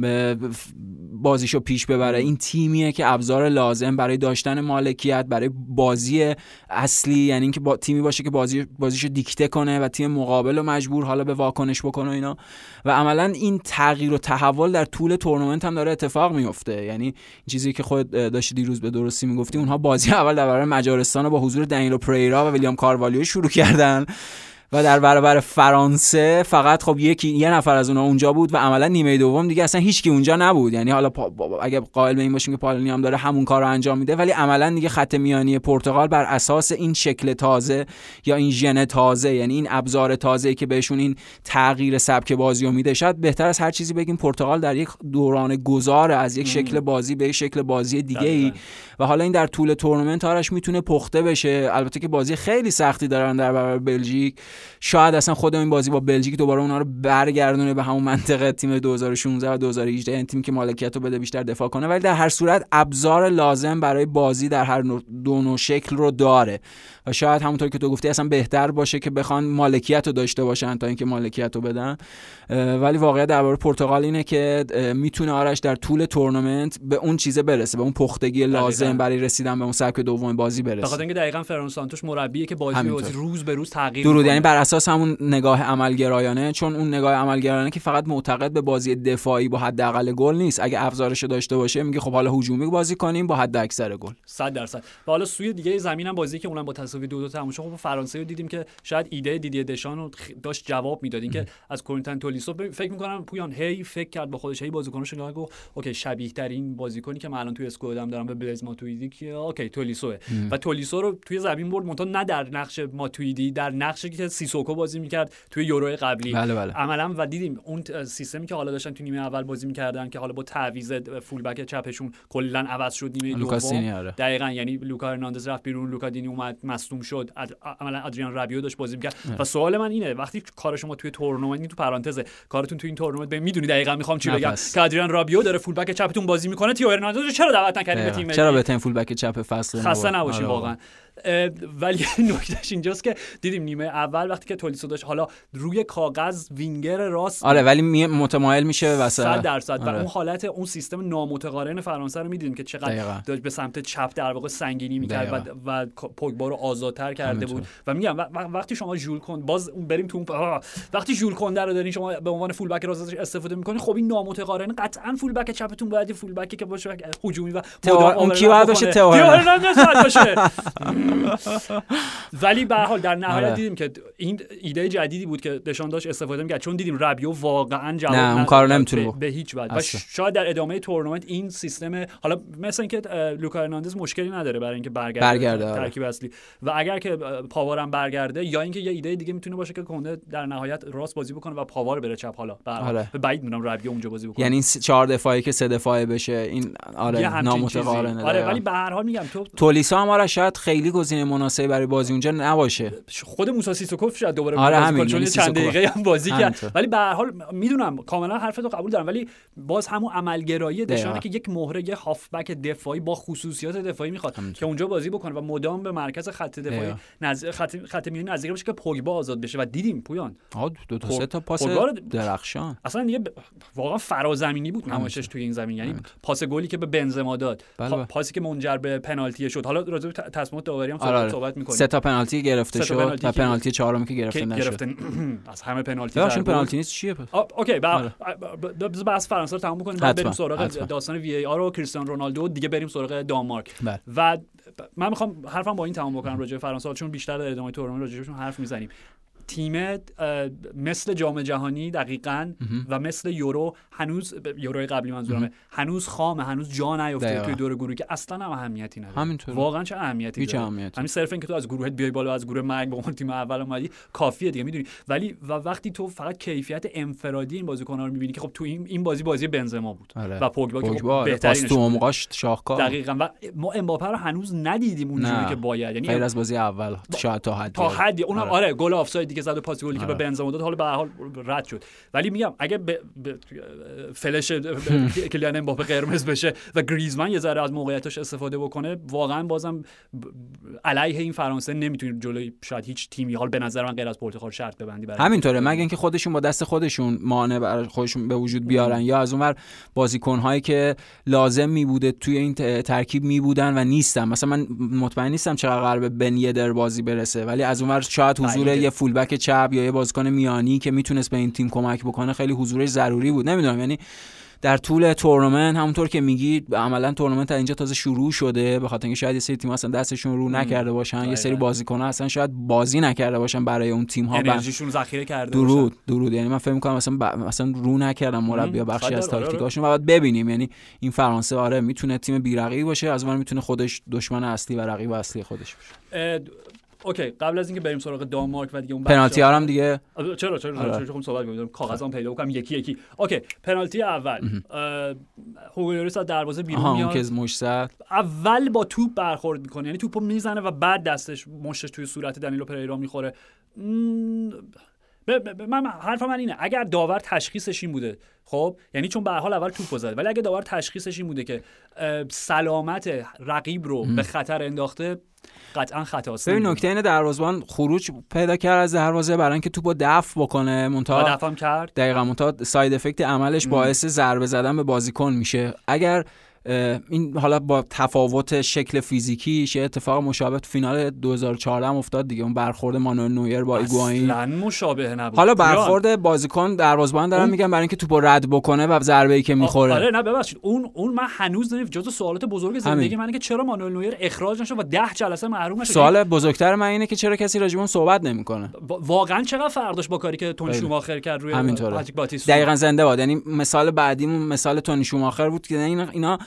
بازیشو پیش ببره. این تیمیه که ابزار لازم برای داشتن مالکیت، برای بازی اصلی، یعنی اینکه با تیمی باشه که بازیشو دیکته کنه و تیم مقابل رو مجبور حالا به واکنش بکنه اینا. و عملا این تغییر و تحول در طول تورنمنت هم داره اتفاق میفته. یعنی این چیزی که خود داشتی دیروز به درستی میگفتی، اونها بازی اول در برابر مجارستان رو با حضور دنیلو پریرا و ویلیام کاروالیو شروع کردن و در برابر فرانسه فقط خب یه نفر از اونها اونجا بود و عملا نیمه دوم دیگه اصلا هیچکی اونجا نبود. یعنی حالا اگه قائل به این باشیم که پالینی هم داره همون کار رو انجام میده، ولی عملا دیگه خط میانی پرتغال بر اساس این شکل تازه یا این ژن تازه، یعنی این ابزار تازه‌ای که بهشون این تغییر سبک بازی رو میده، شاید بهتر از هر چیزی بگیم پرتغال در یک دوران گذار از یک شکل بازی به یک شکل بازی دیگه‌ای و حالا این در طول تورنمنت آرش میتونه پخته بشه. البته که بازی خیلی سختی دارن در برابر بلژیک شاید اصلا خود این بازی با بلژیک دوباره اونا رو برگردونه به همون منطقه تیم 2016 و 2018، این تیم که مالکیت رو بده بیشتر دفاع کنه. ولی در هر صورت ابزار لازم برای بازی در هر دو نوع شکل رو داره و شاید همونطور که تو گفتی اصلا بهتر باشه که بخوان مالکیت رو داشته باشن تا اینکه مالکیت رو بدن. ولی واقعیت درباره پرتغال اینه که میتونه آرش در طول تورنمنت به اون چیزه برسه، به اون پختگی لازم برای رسیدن به اون سبک دوم بازی برسه. بخاطر اینکه دقیقاً فران سانتوش مربیه که بازی روز به روز تغییر درود، یعنی بر اساس همون نگاه عملگرایانه، چون اون نگاه عملگرایانه که فقط معتقد به بازی دفاعی با حداقل گل نیست، اگه ابزارشو داشته باشه میگه خب حالا هجومی بازی کنیم با حد اکثر گل 100%. و حالا سوی دیگه زمینم بازی که اونم با تساوی 2-2 تموم شد، خب فرانسه رو دیدیم که شاید ایده دیدی دشان رو داشت جواب میداد، این که از کورنتن تولیسو فکر می‌کنم پویان فکر کرد با خودش بازیکنش نگاه گفت اوکی شبیه ترین بازیکنی که من الان توی اسکوادم دارم به بلز ماتویدی که اوکی تولیسوه و تولیسو رو توی زمین برد، منتها نه در نقش ماتویدی، در نقشی که سیسوکو بازی میکرد توی یورو قبلی. بله. عملا و دیدیم اون سیستمی که حالا داشتن تو نیمه اول بازی میکردن که حالا با تعویض فولبک چپشون کلا عوض شد نیمه دوم. دقیقاً یعنی لوکا هرناندز رفت بیرون، لوکا دینی اومد مصدوم شد، عملا ادریان رابیو داشت بازی میکرد. و سوال من اینه وقتی کار شما توی تورنمنت، تو پرانتز کارتون توی این تورنمنت میدونی دقیقاً میخوام چی بگم، که ادریان رابیو داره فولبک چپتون بازی میکنه، تیو هرناندز رو چرا دعوت نکردین به تیم؟ چرا به تیم فولبک چپ فصل خسته نباشی واقعا. ولی نکتهش اینجاست که دیدیم نیمه اول وقتی که تولیسو داشت حالا روی کاغذ وینگر راست ولی متمایل میشه به وسط 100% و اون حالت اون سیستم نامتقارن فرانسه رو میدیدیم که چقدر داشت به سمت چپ در واقع سنگینی میکرد و پوگبا رو آزادتر کرده بود. و میگم وقتی شما ژول کن باز بریم تو وقتی ژول کنده رو دارین شما به عنوان فول بک راست استفاده میکنین، خب این نامتقارن قطعا فول بک چپتون باید فول بکی که باشه هجومی و اون کی باید باشه؟ تئو هرناندز باشه. ولی به هر حال در نهایت دیدیم که این ایده جدیدی بود که دشان داشت استفاده می‌کرد، چون دیدیم رابیو واقعا جواب نه اون کارو نمیتونه به هیچ وجه و شاید در ادامه تورنمنت این سیستم حالا مثلا اینکه لوکا هرناندز مشکلی نداره برای اینکه برگرده ترکیب اصلی و اگر که پاور هم برگرده یا اینکه یه ایده دیگه میتونه باشه که کنده در نهایت راست بازی بکنه و پاور بره چپ. حالا بعید میدونم رابیو اونجا بازی بکنه، یعنی این 4 دفاعی که 3 دفاعه بشه این نامتقارنه. ولی به هر حال میگم تولیسا هم شاید خیلی گزینه مناسبی برای بازی اونجا نباشه. خود موسی سیسوکوف شاید دوباره بازی کنه چون چند دقیقه هم بازی کرد. ولی به هر حال میدونم کاملا حرفتو قبول دارم، ولی باز همون عملگرایی دشانه که یک مهره هافبک دفاعی با خصوصیات دفاعی میخواد که اونجا بازی بکنه و مدام به مرکز خط دفاعی خط میانی نزدیک بشه که پوگبا آزاد بشه. و دیدیم پویان 2-3 تا پاس درخشان اصلا دیگه واقعا فرازمینی بود نمایشش توی این زمین، یعنی پاس گلی که به بنزما داد، پاسی که منجر به پنالتی شد. حالا راجع به تصمیمات داوری هم صحبت می‌کنیم. 3 تا پنالتی گرفته شد و پنالتی چهارمی که گرفته نشد. از همه پنالتی داشتن پنالتی نیست چیه پس؟ اوکی بس فرانسه رو تموم کنیم بعد بریم سراغ داستان وی ای آر و کریستیانو رونالدو دیگه، بریم سراغ دانمارک. و من میخوام حرفم با این تمام بکنم راجع به فرانسه چون بیشتر در ادامه تورنمنت راجعشون حرف میزنیم. تیم مثل جام جهانی دقیقاً و مثل یورو هنوز یوروی قبلی منظورمه هنوز خامه، هنوز جا نیافته توی دور گروهی که اصلا هم اهمیتی نداره. واقعا چه اهمیتی داره؟ همین صرف این که تو از گروهت بیای بالا، از گروه مرگ به عنوان تیم اول اومدی کافیه دیگه، میدونی. ولی وقتی تو فقط کیفیت انفرادی این بازیکن‌ها رو می‌بینی که خب تو این بازی بنزما بود و پوگبا که بهترینش تو عمقاش شاهکار دقیقاً و ما امباپه رو هنوز ندیدیم اونجوری که باید، یعنی غیر از بازی اول شاید تا حدی اونم گل آفساید که زد و پاس گلی که به بنزما داد حالا به هر حال رد شد. ولی میگم اگه فلش کلیان امباپه قرمز بشه و گریزمان یه ذره از موقعیتش استفاده بکنه، واقعا بازم علیه این فرانسه نمیتونید جلوی شاید هیچ تیمی حال به نظر من غیر از پرتغال شرط ببندی. همینطوره، مگه اینکه خودشون با دست خودشون مانع برای خودشون به وجود بیارن یا از اونور بازیکن‌هایی که لازم میبوده توی این ترکیب میبودن و نیستن. مثلا من مطمئن نیستم چقدر قرار به بن یدر بازی برسه، ولی از اونور شاید حضور یه فولبک چپ یا یه بازیکن میانی که میتونست به این تیم کمک بکنه خیلی حضورش ضروری بود. نمیدونم، یعنی در طول تورنمنت همونطور که میگی عملا تورنمنت اینجا تازه شروع شده، به خاطر اینکه شاید یه سری تیم اصلا دستشون رو نکرده باشن، یه سری بازیکن‌ها اصلا شاید بازی نکرده باشن برای اون تیم ها، انرژیشون ذخیره کرده باشن. درود یعنی من فکر می‌کنم مثلا رو نکردن مربی‌ها بخشی از تاکتیکاشون و بعد ببینیم. یعنی این فرانسه میتونه تیم بی‌رقیب باشه، از اون میتونه خودش دشمن اصلی و رقیب اصلی خودش باشه. اوکی قبل از اینکه بریم سراغ دانمارک و دیگه اون پنالتی ها هم دیگه چرا خب صحبت کنیم کاغذام پیدا کنم یکی اوکی پنالتی اول هوگو لوریس از دروازه بیرون میاد که مش زد اول با توپ برخورد میکنه یعنی توپو میزنه و بعد دستش مشتش توی صورت دنیلو پریرا میخوره. من حرفم اینه اگر داور تشخیصش این بوده خب یعنی چون به هر حال اول توپو زد ولی اگه داور تشخیصش این بوده که سلامت رقیب رو به خطر انداخته قطعا خطاست. ببین نکته اینه دروازه‌بان خروج پیدا کرد از دروازه برای اینکه توپو دفع بکنه منتها دفعم کرد دقیقاً منتها ساید افکت عملش باعث ضربه زدن به بازیکن میشه. اگر این حالا با تفاوت شکل فیزیکیش اتفاق مشابه تو فینال 2014 افتاد دیگه اون برخورد مانوئل نویر با ایگواین اصلا مشابه نبود. حالا برخورد بازیکن دروازه‌بان دارن میگن برای اینکه توپو رد بکنه و ضربه‌ای که میخوره. آره نه ببخشید اون من هنوز جزو سوالات بزرگ زندگی منه که چرا مانوئل نویر اخراج نشد و 10 جلسه محروم نشد. سوال بزرگتر من اینه که چرا کسی راجع به اون صحبت نمیکنه. واقعا چقدر فرق داشت با کاری که تونی شوماخر کرد روی پاتریک باتیستو. دقیقاً زنده باد. یعنی مثال بعدیمون مثال تونی شوماخر بود که اینا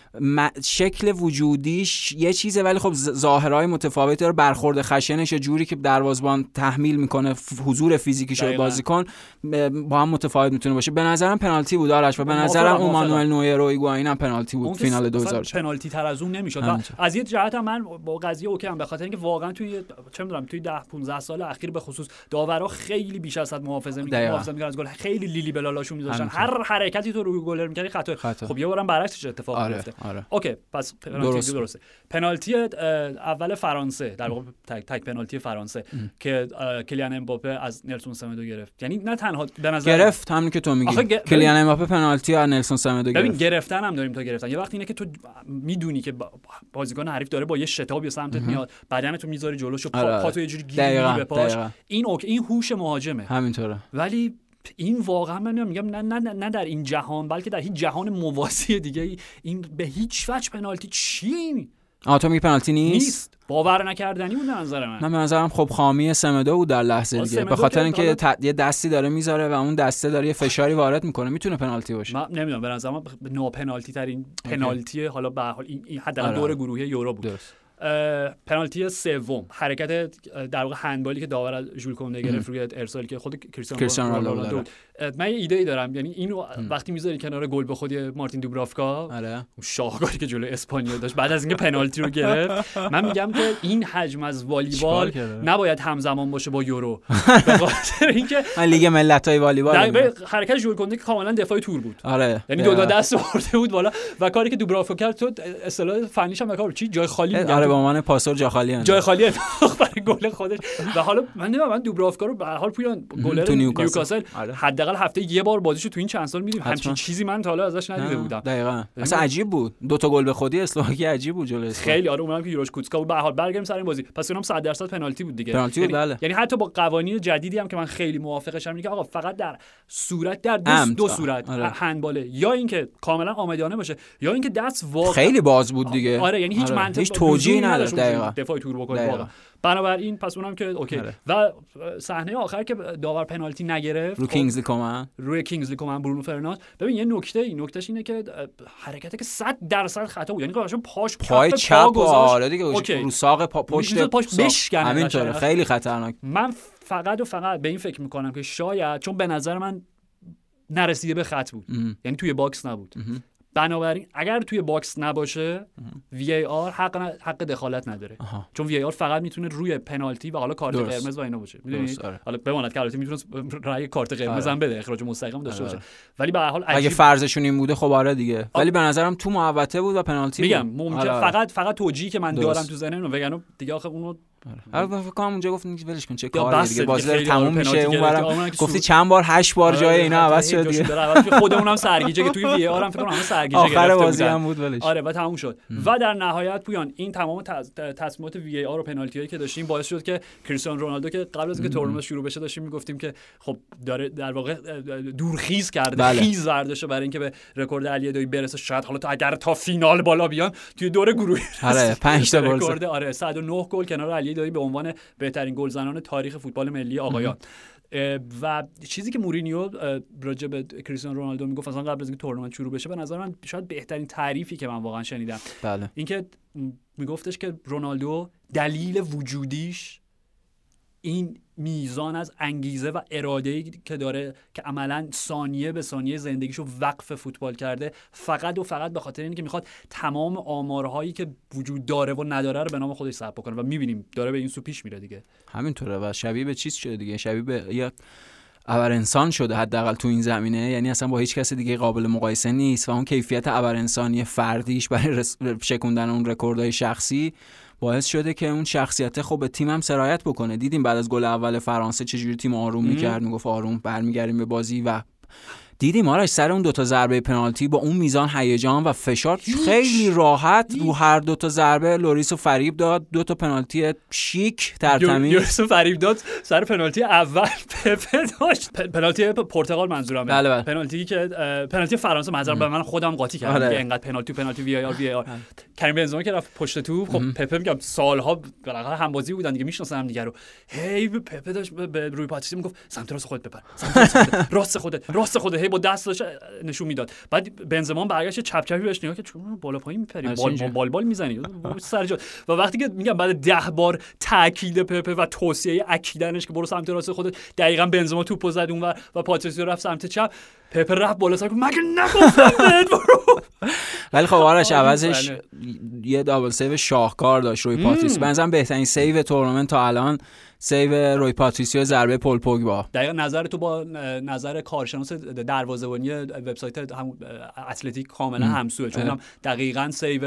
شکل وجودیش یه چیزه ولی خب ظاهرهای متفاوتی داره. برخورد خشنش جوری که دروازه‌بان تحمیل میکنه حضور فیزیکی شده بازیکن با هم متفاوت میتونه باشه. به نظرم پنالتی بود آرش و به نظرم اون مانوئل نویر و ایگواین هم پنالتی بود فینال 2004. پنالتی تر از اون نمیشد. از یه جهت من با قضیه اوکی ام به خاطر اینکه واقعا توی چه میدونم توی 10-15 سال اخیر به خصوص داورا خیلی بیش از حد محافظه میکنن از گل خیلی لیلی بلالاشون میذاشتن هر حرکتی تو روی گلر میکردی خطا. خب یه بارم برعکسش اتفاق میفته. اوکی پس پنالتی درسته. پنالتی اول فرانسه در واقع تک پنالتی فرانسه که کلیان امباپه از نلسون سمدو گرفت. یعنی نه تنها به نظر گرفت همین که تو میگی کلیان امباپه پنالتی از نلسون سمدو گرفت. ببین گرفتن هم داریم تا گرفتن. یه وقتی اینه که تو میدونی که بازیکن حریف داره با یه شتاب به سمتت میاد بدنتو میذاری جلوش و پاتو یه جوری گیری به پاش این هوش مهاجمه همینطوره. ولی این واقعا من میگم نه در این جهان بلکه در هیچ جهان موازی دیگه این به هیچ وجه پنالتی چی تو میگی پنالتی نیست؟ باور نکردنی بود به نظر من. به نظرم خب خامی سمدو بود در لحظه دیگه به خاطر اینکه یه دستی داره میذاره و اون دسته داره یه فشاری وارد میکنه میتونه پنالتی باشه. من نمیدونم به نظرم ناپنالتی ترین پنالتی حالا به هر حال این حداقل دور گروهی یورو بود. پنالتی سوم حرکت در واقع هندبالی که داور از ژول کنده گرفت روی ارسالی که خود کریستیانو رونالدو. من یه ایده ای دارم یعنی اینو وقتی میذاری کنار گل به خودی مارتین دوبرافکا اون شاهکاری که جلوی اسپانیا داشت بعد از اینکه پنالتی رو گرفت من میگم که این حجم از والیبال نباید همزمان باشه با یورو به خاطر اینکه لیگ ملت‌های والیبال حرکت ژول کنده کاملا دفاعی تور بود. یعنی دو دست آورده بود بالا و کاری که دوبرافکا کرد تو اصطلاح فنیش هم کار چی جای خالی به عنوان پاسور جای خالی برای گل خودش. و حالا من دوبرافکا رو به هر حال پویان گلر نیوکاسل حداقل هفته یه بار بازیشو تو این چند سال می‌دیدیم همچین چیزی من تا حالا ازش ندیده بودم. دقیقاً اصلا عجیب بود 2 تا گل به خودی اسلواکی عجیب بود جلوی خیلی اونم که یوروش کوتسکا بود. به هر حال برگردیم سر این بازی پس اونم 100% پنالتی بود دیگه. یعنی حتی با قوانین جدیدی هم که من خیلی موافقشم اینه که آقا فقط در صورت در دو صورت هندباله یا اینکه کاملا آمدانه باشه یا اینکه دست واقعا خیلی باز بود دیگه. یعنی هیچ منطقی هیچ توجیهی نداشت دفاعی تور بکنه واقعا. بنابراین پس اونم که اوکی. و صحنه آخر که داور پنالتی نگرفت روی کینگزلی کومن برونو فرناندز. ببین یه نکتهش اینه که حرکتی که 100% خطا بود یعنی قشنگ پای چپ آره دیگه رو ساق پشت بشکنه همینطوره خیلی خطرناک. من فقط به این فکر میکنم که شاید چون به نظر من نرسیده به خط بود یعنی توی باکس نبود بنابراین اگر توی باکس نباشه VAR حق دخالت نداره. چون VAR فقط میتونه روی پنالتی و حالا کارت قرمز و اینا باشه. میدونید حالا بماند که البته میتونه رأی کارت قرمز هم بده اخراج مستقیم داشته باشه ولی به هر حال اگه فرضشون این بوده خب آره دیگه ولی به نظرم تو محوطه بود و پنالتی میگم ممکن فقط توجیهی که من دارم تو ذهنم وگانو دیگه آخه اونو فکر کنم اونجا گفتین که ولش کن چه کاری دیگه بازی تموم میشه اونورم گفتی چند بار 8 بار جای اینا عوض شد دیگه خودمون هم سرگیجه که توی وی آر هم فکر کنم همه سرگیجه گرفته آخر بازی هم بود ولش و تموم شد. و در نهایت پویان این تمام تصمیمات وی آر و پنالتیایی که داشتیم باعث شد که کریستیانو رونالدو که قبل از اینکه تورنمنت شروع بشه داشتیم میگفتیم که خب داره در واقع دورخیز کرده خیز وردشه برای اینکه به رکورد علی دایی برسه. شاید حالا اگر تا فینال بالا بیان توی دور گروهی 5 تا گل رکورد 109 گل کنار علی دایی به عنوان بهترین گلزنان تاریخ فوتبال ملی آقایان. و چیزی که مورینیو راجع به کریستیانو رونالدو میگفت اصلا قبل از اینکه تورنمنت شروع بشه به نظر من شاید بهترین تعریفی که من واقعا شنیدم. بله. اینکه میگفتش که رونالدو دلیل وجودیش این میزان از انگیزه و اراده‌ای که داره که عملاً ثانیه به ثانیه زندگیشو وقف فوتبال کرده، فقط و فقط به خاطر اینکه میخواد تمام آمارهایی که وجود داره و نداره رو به نام خودش ثبت کنه و میبینیم داره به این سو پیش میره دیگه. همینطوره و شبیه به چیز شده دیگه، شبیه به یک ابر انسان شده حداقل تو این زمینه، یعنی اصلا با هیچ کس دیگه قابل مقایسه نیست و اون کیفیت ابر انسانی فردیش برای شکوندن اون رکوردهای شخصی باعث شده که اون شخصیت خب به تیمم سرایت بکنه. دیدیم بعد از گل اول فرانسه چجوری تیم آروم می‌کرد، میگفت آروم برمیگردیم به بازی و دیدیم آرش سر اون دوتا ضربه پنالتی با اون میزان هیجان و فشار خیلی راحت رو هر دوتا ضربه لوریسو فریب داد. دوتا پنالتی شیک ترتمیز لوریسو فریب داد سر پنالتی اول پپه داشت، پنالتی پرتغال منظورمه، بله. پنالتی که پنالتی فرانسه منظورم به من خودم قاطی کردم که انقدر پنالتی وی آر کریم بنزما که رفت پشت توپ، خب پپه میگم سالها بالاخره همبازی بودن دیگه، میشناسن هم دیگه رو، هی پپه داشت به روی پاتریسی میگفت سمت راست خودت بپر، سمت راست خودت با دست داشت نشون میداد. بعد بنزما برگشت چپ چپی بهش نگاه که چون بالا پایین میپری بال میزنی سر جا. و وقتی که میگم بعد 10 بار تاکید پپه و توصیه اکیدنش که برو سمت راست خودت، دقیقاً بنزما توپو زد اونور و پاتریسی رفت سمت چپ، پپه رفت بالا سر مگه نگفتم بهت برو. ولی خب آرش عوضش یه دابل سیو شاهکار داشت روی پاتریسی، بنظرم بهترین سیو تورنمنت تا الان سیو روی پاتریسیو ضربه پول پوگبا. دقیقاً نظر تو با نظر کارشناس دروازه‌بانی وبسایت هم اتلتیک کاملا همسوه، چون هم دقیقاً سیو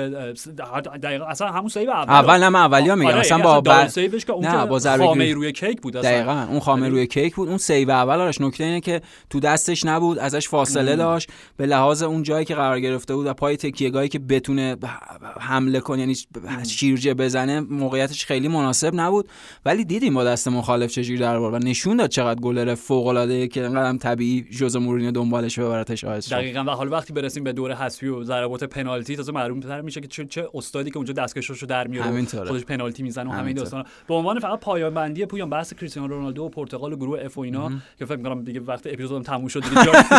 دقیقاً اصلا همون سیو اول نه من اولیو میگم اصلا با سیوش که اون با خامه روی کیک بود، دقیقاً اون خامه روی کیک بود. اون سیو اولش نکته اینه که تو دستش نبود، ازش فاصله داشت به لحاظ اون جایی که قرار گرفته بود و پای تکیه‌گاهی که بتونه حمله کنه یعنی شیرجه بزنه موقعیتش خیلی مناسب نبود، ولی دیدیم با دست مخالف چجوری در آورد و نشون داد چقدر گلر فوق‌العاده‌ای که انقدرم طبیعی ژوزه مورینیو دنبالش ببرتش آیس. دقیقاً. و حالا وقتی برسیم به دوره حذفی و ضربات پنالتی تازه معلوم‌تر میشه که چه استادی که اونجا دستکشاشو در میاره خودش پنالتی میزنه و همین داستانا. به عنوان فقط پایان بندی پویان بحث کریستیانو رونالدو و پرتغال و گروه اف و اینا که فکر می‌کنم دیگه وقت اپیزودم تموم شد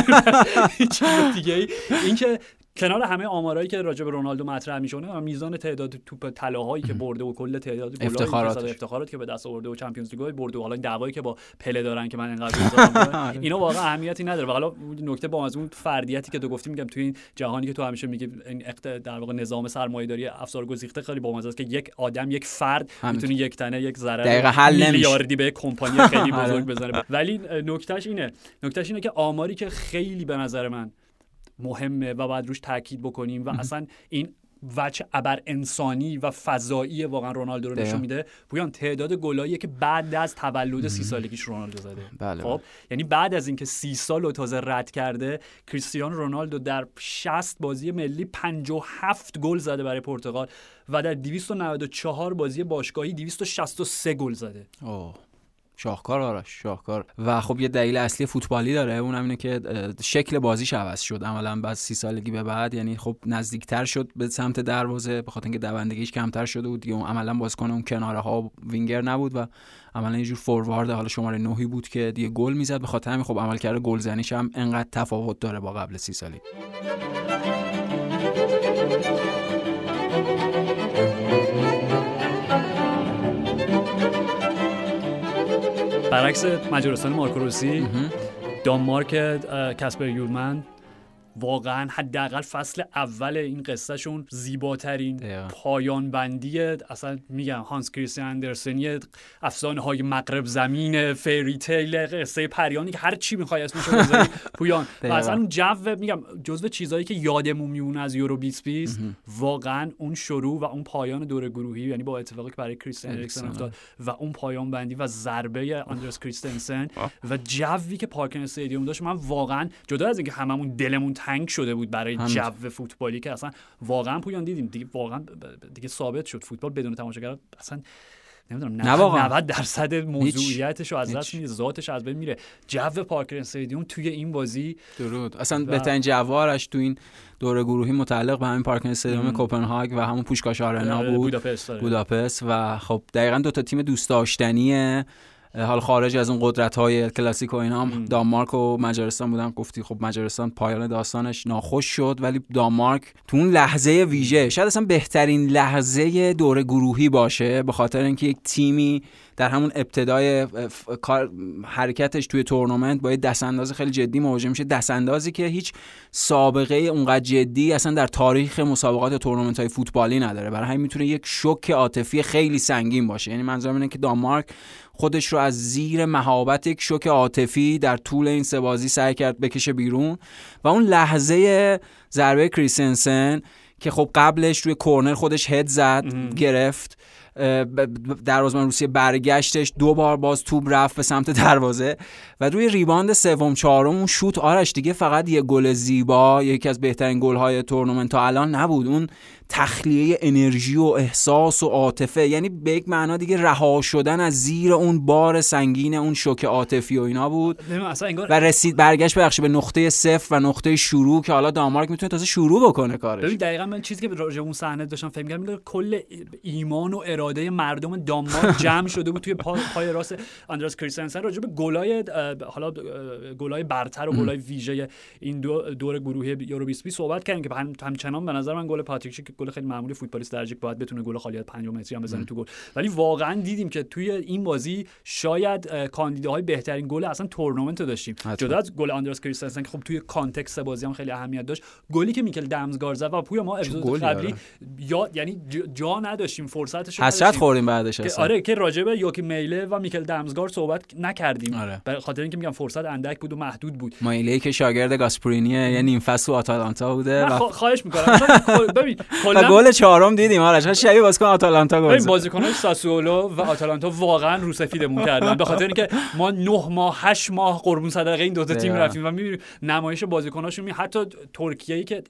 دیگه این که کنار همه آمارایی که راجع به رونالدو مطرح میشونه، میزان تعداد توپ طلاهایی که برده و کل تعداد گل‌های افتخارات که به دست آورده و چمپیونز لیگ برده و حالا دعوایی که با پله دارن که من انقدر اینا واقعا اهمیتی نداره. و حالا نکته با از اون فردیتی که تو گفتی، میگم توی این جهانی که تو همیشه میگی این در واقع نظام سرمایه‌داری افسار گسیخته خیلی بامزه است که یک آدم یک فرد میتونه یک تنه یک ضرر میلیاردی به کمپانی خیلی بزرگ بزنه. ولی نکتهش اینه که آماری که خیلی به نظر من مهمه و باید روش تاکید بکنیم و اصلا این وجه ابر انسانی و فضایی واقعا رونالدو رو نشون میده. پویان تعداد گلاییه که بعد از تولد 30 سالگیش رونالدو زده. بله. خب یعنی بعد از اینکه 30 سال رو تازه رد کرده، کریستیانو رونالدو در 60 بازی ملی 57 گل زده برای پرتغال و در 294 بازی باشگاهی 263 گل زده. شاهکار آرش، شاهکار. و خب یه دلیل اصلی فوتبالی داره، اونم اینه که شکل بازیش عوض شد عملاً بعد 30 سالگی به بعد، یعنی خب نزدیکتر شد به سمت دروازه به خاطر اینکه دوندگیش کمتر شده بود دیگه، عملاً بازیکن اون کناره ها وینگر نبود و عملاً یه جور فوروارد حالا شماره 9 بود که دیگه گل میزد. به خاطر همین خب عملکرد گلزنیش هم انقدر تفاوت داره با قبل 30 سالگی. برعکس مجارستان مارکو روسی، دانمارک کاسپر یولمن واقعا حداقل فصل اول این قصهشون زیباترین پایان بندی اصلا میگم هانس کریستیان اندرسنی افسانه های مغرب زمین فری تیل قصه پریانی که هر چی میخوای اسمشو بذاری پویان و اصلا اون جو میگم جزو چیزایی که یادمون میمونه از یورو 2020 واقعا اون شروع و اون پایان دوره گروهی، یعنی با اتفاقی که برای کریستین اریکسن افتاد و اون پایان بندی و ضربه آندرس کریستنسن و جوی که پارکن استادیوم داشت، من واقعا جدا از اینکه هممون دلمون تنگ شده بود برای جو فوتبالی که اصلا واقعا پویان دیدیم دیگه، واقعا دیگه ثابت شد فوتبال بدون تماشاگر اصلا نمیدونم 90% موضوعیتش رو از دست میده، ذاتش از بین میره. جو پارکر استادیوم توی این بازی درود اصلا بهترین جوارش تو این دوره گروهی متعلق به همین پارکر استادیوم کوپنهاگ و همون پوشکاش آرنا بود، بوداپست و خب دقیقاً دو تا تیم دوست داشتنیه حال خارج از اون قدرت‌های کلاسیک و اینا هم دانمارک و مجارستان بودن. گفتی خب مجارستان پایان داستانش ناخوش شد، ولی دانمارک تو اون لحظه ویژه شاید اصلا بهترین لحظه دوره گروهی باشه، به خاطر اینکه یک تیمی در همون ابتدای حرکتش توی تورنمنت با یه دستانداز خیلی جدی مواجه میشه، دستاندازی که هیچ سابقه اونقدر جدی اصلا در تاریخ مسابقات تورنمنت‌های فوتبالی نداره. برای همین میتونه یک شوک عاطفی خیلی سنگین باشه. یعنی منظورم اینه که دانمارک خودش رو از زیر مهابت یک شوک عاطفی در طول این سه بازی سعی کرد بکشه بیرون و اون لحظه ضربه کریستنسن که خب قبلش روی کورنر خودش هد زد گرفت، دروازه‌بان روسیه برگشتش 2 بار باز توپ رفت به سمت دروازه و روی ریباند سوم چهارم اون شوت آرش دیگه فقط یه گل زیبا، یکی از بهترین گل‌های تورنمنت تا الان نبود، اون تخلیه انرژی و احساس و عاطفه، یعنی به یک معنا دیگه رها شدن از زیر اون بار سنگین اون شوک عاطفی و اینا بود و رسید برگشت به نقطه صفر و نقطه شروع که حالا دانمارک میتونه تازه شروع بکنه کارش. ببین دقیقاً من چیزی که راجع اون صحنه داشتم فکر می‌کردم کل ایمان و اراده مردم دانمارک جمع شده بود توی پای راست آندراس کریستنسن راجع به گلای حالا گلای برتر و گلای ویژه این دور گروهی یورو 2020 صحبت کردیم که همچنان به نظر من گل پاتریک شیک گل خیلی معمولی فوتبالیست درجه باید بتونه گل خالی از 5 متری هم بزنه تو گل، ولی واقعا دیدیم که توی این بازی شاید کاندیداهای بهترین گل اصلا تورنمنت رو داشتیم جدا از گل آندراس کریستنسن که خب توی کانتکست بازی هم خیلی اهمیت داشت، گلی که میکل دمزگارد زد و پویا ما اپیزود قبلی یعنی جا نداشتیم فرصتش حسرت خوردیم بعدش اصلا. آره که راجع به یوکی میله و میکل دمزگارد صحبت نکردیم به خاطر اینکه میگم فرصت اندک بود و محدود بود. میله که شاگرد گاسپرینیه، یعنی نیم فصل آتالانتا بوده و خواهش می‌کنم ببین کلا گل چهارم دیدیم آرش شبیه بازیکن آتالانتا گل. این بازیکن‌های ساسولو و آتالانتا واقعا رو سفیدمون کردن به خاطر اینکه ما 9 ماه 8 ماه قربون صدقه این دو تا تیم رفتیم و می‌بینیم نمایش بازیکناشون حتی ترکیه‌ای که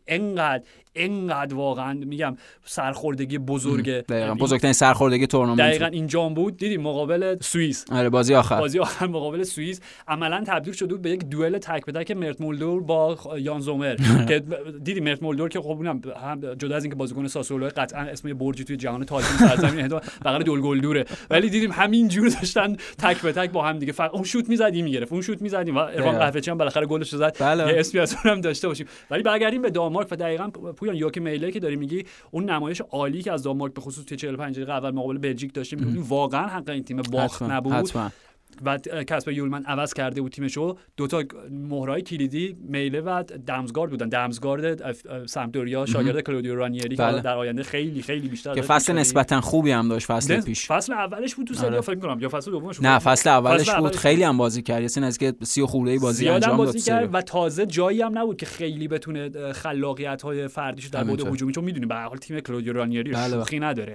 انقدر واقعا میگم سرخوردگی بزرگه، دقیقاً بزرگترین سرخوردگی تورنمنت دقیقاً اینجا بود. دیدیم مقابل سوئیس، آره بازی آخر مقابل سوئیس عملاً تبدیل شده بود به یک دوئل تک به تک مرت مولدور با یان زومر که دیدیم مرت مولدور که خب اونم جدا از اینکه بازیکن ساسولو قطعاً اسم برجی توی جهان تاجیک سرزمین هند بغل دول دوره، ولی دیدیم همین جور داشتن تک به تک با هم دیگه اون شوت می‌زدیم میگرفت، اون شوت می‌زدیم و اروان قهوه‌چی هم بالاخره گلش زد. یه اسمی از اونم داشته باشیم. ولی برگردیم به دانمارک و دقیقاً پویان یوکی میله که داری میگی اون نمایش عالی که از دانمارک به خصوص توی 45 دقیقه اول مقابل بلژیک داشتیم واقعا حق این تیم باخت نبود. و کاسپر یولمن عوض کرده بود تیمشو، دوتا مهرهای کلیدی میله و دمزگارد بودن. دمزگارد سمپدوریا شاگرد کلودیو رانیری که در آینده خیلی خیلی بیشتر که فصل نسبتا خوبی هم داشت فصل پیش. فصل اولش بود تو سری فکر کنم یا فصل دومش نه فصل اولش بود، خیلی هم بازی کرد، یعنی از که 30 خورده بازی انجام داد و تازه جایی هم نبود که خیلی بتونه خلاقیت‌های فردیشو در بعد هجومی، چون میدونی به هر حال تیم کلودیو رانیری شوخی نداره.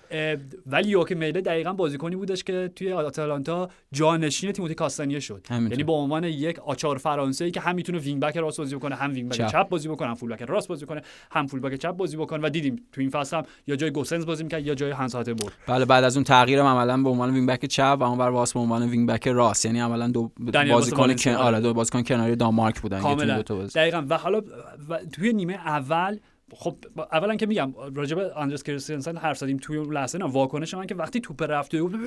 ولی یوکی میله دقیقاً بازیکنی بودش که توی آتالانتا جانشین تیموتی کاستانیه شد، یعنی به عنوان یک آچار فرانسه‌ای که هم میتونه وینگ بک راست بازی بکنه، هم وینگ بک چپ بازی بکنه، هم فول بک راست بازی کنه، هم فول بک چپ بازی بکنه و دیدیم تو این فصل هم یا جای گوسنز بازی می‌کرد یا جای هانس هاتبور. بله بعد از اون تغییر عملاً به عنوان وینگ بک چپ و اونور واس به عنوان وینگ بک راست، یعنی عملاً دو بازیکن کناری دانمارک بودن یه تیم دو تا بازی. دقیقاً و حالا توی نیمه اول خب اولا که میگم راجع به آندراس کریستنسن حرف زدیم توی اون لحظه واکنش من که وقتی توپ رفته بود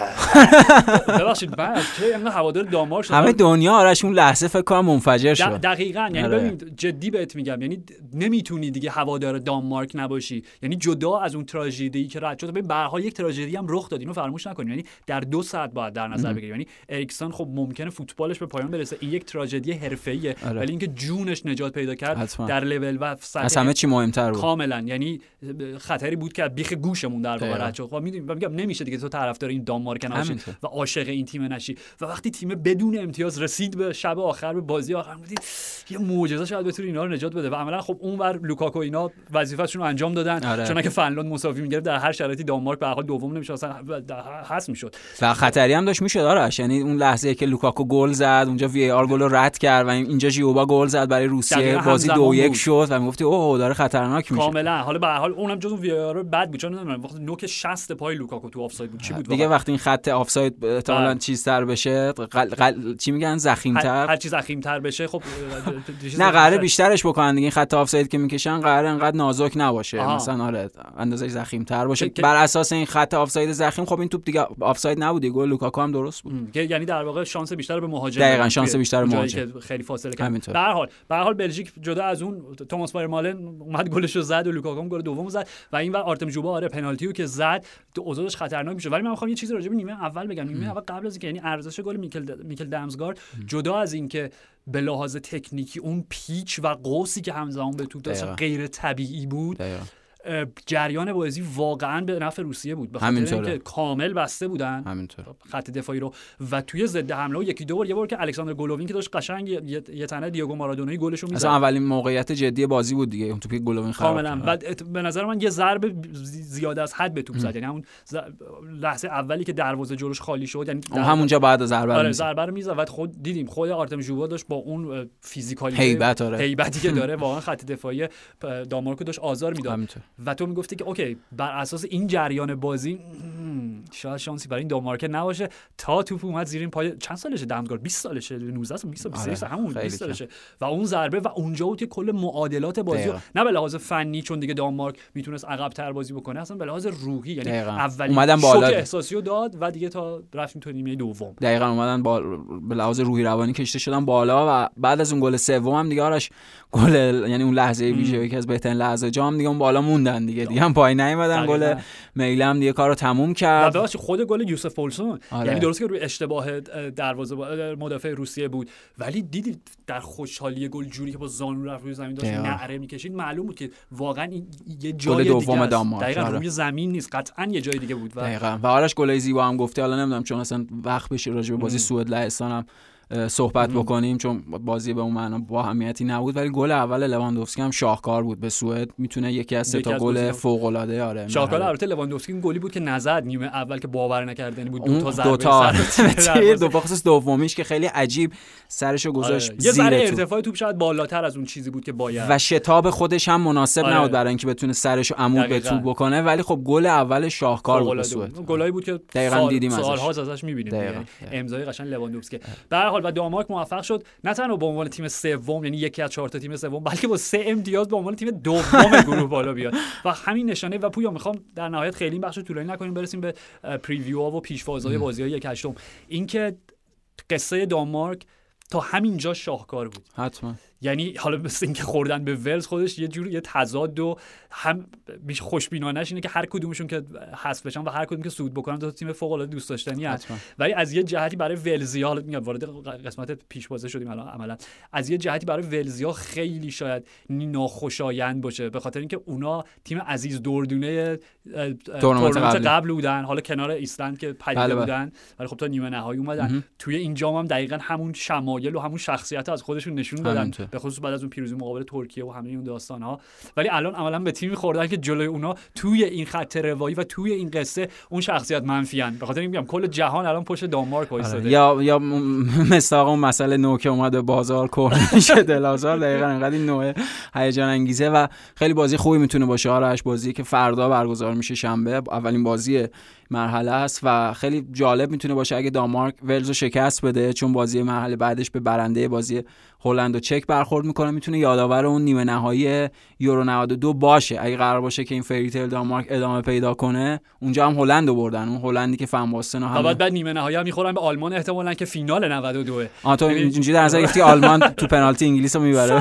ببخشید بعد چه انقدر هوادار دانمارک همه دنیا آرش اون لحظه فکر کنم منفجر شد. دقیقاً یعنی ببین جدی بهت میگم، یعنی نمیتونی دیگه هوادار دانمارک نباشی، یعنی جدا از اون تراژدی که رد شد ببین به هر حال یک تراژدی هم رخ داد، اینو فراموش نکنیم، یعنی در 2 ساعت باید در نظر بگیریم. یعنی اریکسون خب ممکنه فوتبالش به پایان برسه، این یک تراژدی حرفه‌ایه ولی اینکه جونش نجات پیدا کرد در لول و سطح مهمتر بود کاملا، یعنی خطری بود که بیخ گوشمون در واقع رد شد. خب میگم نمیشه دیگه تو طرفدار این دانمارک نشی و عاشق این تیم نشی و وقتی تیم بدون امتیاز رسید به شب آخر به بازی آخر میدید یه معجزه شاید بتونه اینا رو نجات بده و عملا خب اونور لوکاکو اینا وظیفه‌شون رو انجام دادن چون اگه فنلاند مساوی می‌گرفت در هر شرایطی دانمارک به هر حال دوم نمیشه، اصلا حذف میشد و خطری هم داشت میشد آرش. یعنی اون لحظه که لوکاکو گل زد اونجا وی آر گل رو رد کرد و اینجا ژیوبا گل زد برای روسیه، بازی 2-1 شد و میگفتی اوه داره خطرناک میشه کاملا. حالا به هر حال اونم جزو وی آر بد بود، چون نمیدونم وقتی نوک شست پای لوکاکو تو آفساید بود چی بود دیگه وقتی این خط آفساید احتمالاً چیزتر بشه چی میگن زخیم‌تر، هر چی زخیم‌تر بشه خب نه قراره بیشترش بکنن دیگه. این خط آفساید که میکشن قراره انقدر نازک نباشه مثلا آره اندازه زخیم‌تر باشه بر اساس این خط آفساید زخیم. خب این توپ دیگه آفساید نبود، گل لوکاکو هم درست بود. یعنی در واقع شانس بیشتر به مهاجم، دقیقاً شانس بیشتر به مهاجم که خیلی فاصله کرد. به هر حال بلژیک جدا از اون توماس وایرمالن اومد گلشو زد و لوکاکو هم گل دومو زد و اینور آرتم ژوبا آره پنالتیو که زد اوضاعش خطرناک میشه. ولی من میخوام یه چیزی راجع به نیمه اول بگم. نیمه اول قبل از اینکه یعنی ارزش گل میکل دامزگارد جدا از اینکه به لحاظ تکنیکی اون پیچ و قوسی که همزمان به توپ داشت غیر طبیعی بود، جریان بازی واقعا به نفع روسیه بود، به خاطر اینکه کامل بسته بودن خط دفاعی رو و توی ضد حمله و یکی دو بار یه بار که الکساندر گولوین که داشت قشنگ یه تنه دیگو مارادونایی گلشو میزد، اصلا اولین موقعیت جدی بازی بود دیگه اون توپی گولوین خراب کاملا. و به نظر من یه ضربه زیاده از حد به توپ زد، یعنی همون لحظه اولی که دروازه جلوش خالی شد، یعنی همونجا بعد ضربه رو میزد و خود دیدیم خود آرتم ژوبا داشت با اون فیزیکالیته هیبتی که داره واقعا خط دفاعی دانمارک داشت آزار میداد و تو میگفتی که اوکی بر اساس این جریان بازی شاید شانسی برای این دانمارک نباشه تا توپ اومد زیر این پای. چند سالشه دامزگارد؟ 20 سالشه، 19 سال 20 همون 20 سالشه و اون ضربه و اونجا بود که کل معادلات بازی نه به لحاظ فنی چون دیگه دانمارک میتونست عقب‌تر بازی بکنه، اصلا به لحاظ روحی یعنی اولین شوک احساسی رو داد و دیگه تا رفتیم تو نیمه دوم دقیقاً اومدن به لحاظ روحی روانی کشته شدن بالا و بعد از اون گل سوم هم دیگه آرش گل یعنی اون لحظه ویژه یکی از بهترین لحظه جام دیگه اون بالا موندن دیگه هم پای نیومدن. گل میلم دیگه کارو تموم کرد. ببخشید خود گل یوسف پولسون یعنی درست که روی اشتباه دروازه مدافع روسیه بود ولی دیدی در خوشحالی گل جوری که با زانو رفت روی زمین داشت نعره میکشید، معلوم بود که واقعا این یه جای دیگه است. دقیقاً روی زمین نیست، قطعاً یه جای دیگه بود. دقیقاً و آرش گلای زیبا هم گفته، حالا نمیدونم چون اصلا وقت بشه راجع به بازی سوئد لهستان هم صحبت بکنیم چون بازی به اون معنا با اهمیتی نبود، ولی گل اول لواندوفسکی هم شاهکار بود به سوئد، میتونه یکی از 3 تا گل فوق العاده آره شاهکار. البته لواندوفسکی این گلی بود که نزد نیمه اول که باور نکردنی بود، دو تا ضربه دو بخصوص دومیش که خیلی عجیب سرشو گذاشت یه ذره ارتفاع توپ شاید بالاتر از اون چیزی بود که باید و شتاب خودش هم مناسب نبود برای اینکه بتونه سرشو عمود به توپ بکنه، ولی خب گل اول شاهکار بود به سوئد. گلایی بود که دقیقاً دیدیم سال‌ها ازش می‌بینیم، امضای قشنگ لواندوفسکی. به هر حال و دانمارک موفق شد نه تنها به عنوان تیم سوم یعنی یکی از 4 تا تیم سوم بلکه با 3 امتیاز به عنوان تیم دوم گروه بالا بیاد و همین نشانه. و پویا میخوام در نهایت خیلی این بخشو طولانی نکنیم برسیم به پریویو ها و پیش‌فازهای بازی‌های 1/8. اینکه قصه دانمارک تا همین جا شاهکار بود حتما. یعنی حالا مثل اینکه خوردن به ولز خودش یه جوری یه تضاد و هم بیش خوشبینانه‌اش اینه که هر کدومشون که حذف بشن و هر کدوم که صعود بکنن دو تیم فوق‌العاده دوست داشتنی هست، ولی از یه جهتی برای ولزیا حالا میگم وارد قسمت پیش‌بازی شدیم الان عملا از یه جهتی برای ولزیا خیلی شاید ناخوشایند باشه به خاطر اینکه اونا تیم عزیز دردونه تورنمنت قبل بودن، حالا کنار ایسلند که پدیده بودن ولی خب تا نیمه نهایی اومدن. توی این جام هم دقیقاً همون شمایل و همون شخصیت از خودشون نشون دادن به خصوص بعد از اون پیروزی مقابل ترکیه و همه اون داستان‌ها، ولی الان عملاً به تیمی خوردن که جلوی اونا توی این خط روایی و توی این قصه اون شخصیت منفیان. به خاطر این میگم کل جهان الان پشت دانمارک وایساده. یا مثلا اون مسئله نوک اومده بازار کورنیش دلازار دقیقاً انقدر این نوع هیجان انگیزه و خیلی بازی خوبی میتونه باشه. آرش بازی که فردا برگزار میشه شنبه اولین بازی مرحله است و خیلی جالب میتونه باشه اگه دانمارک ولز رو شکست بده، چون بازی مرحله بعدش به برنده بازی هلند و چک برخورد میکنه، میتونه یادآور اون نیمه نهایی یورو 92 باشه اگه قرار باشه که این فریتیل دانمارک ادامه پیدا کنه. اونجا هم هلند رو بردن، اون هلندی که فن باستن و بعد نیمه نهایی هم میخورن به آلمان احتمالاً که فینال 92. تو اینجوری در نظر گرفتی آلمان تو پنالتی انگلیس رو میبره؟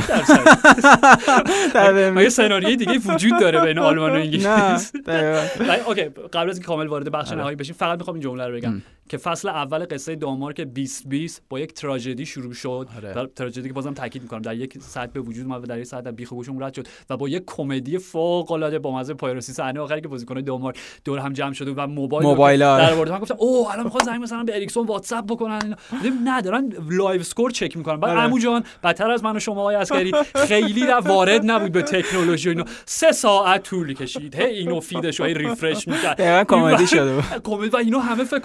مگه سناریوی دیگه وجود داره بین آلمان و انگلیس؟ نه اوکی قبل از اینکه کامل وارد بخش نهایی بشیم فقط میخوام این جمله رو بگم که فصل اول قصه دانمارک 2020 با یک تراژدی شروع شد. تراژدی که بازم تاکید میکنم در یک ساعت به وجود اومد و در یک ساعت بیخ گوشم رد شد و با یک کمدی فوق العاده با مزه پایرسی صحنه آخری که بازیکنان دانمارک دور هم جمع شده و موبایل در آورد. من گفتم اوه الان میخواد زنگ مثلا به اریکسون واتساپ بکنن، ندارن لایو اسکور چک میکنن. بعد عمو جان بدتر از من و شما های عسکری خیلی وارد نبود به تکنولوژی اینو 3 ساعت طول کشید اینو فیدش رو ریفرش میکرد. دقیقاً کمدی شده کمدی و اینو همه فکر کنم حلقه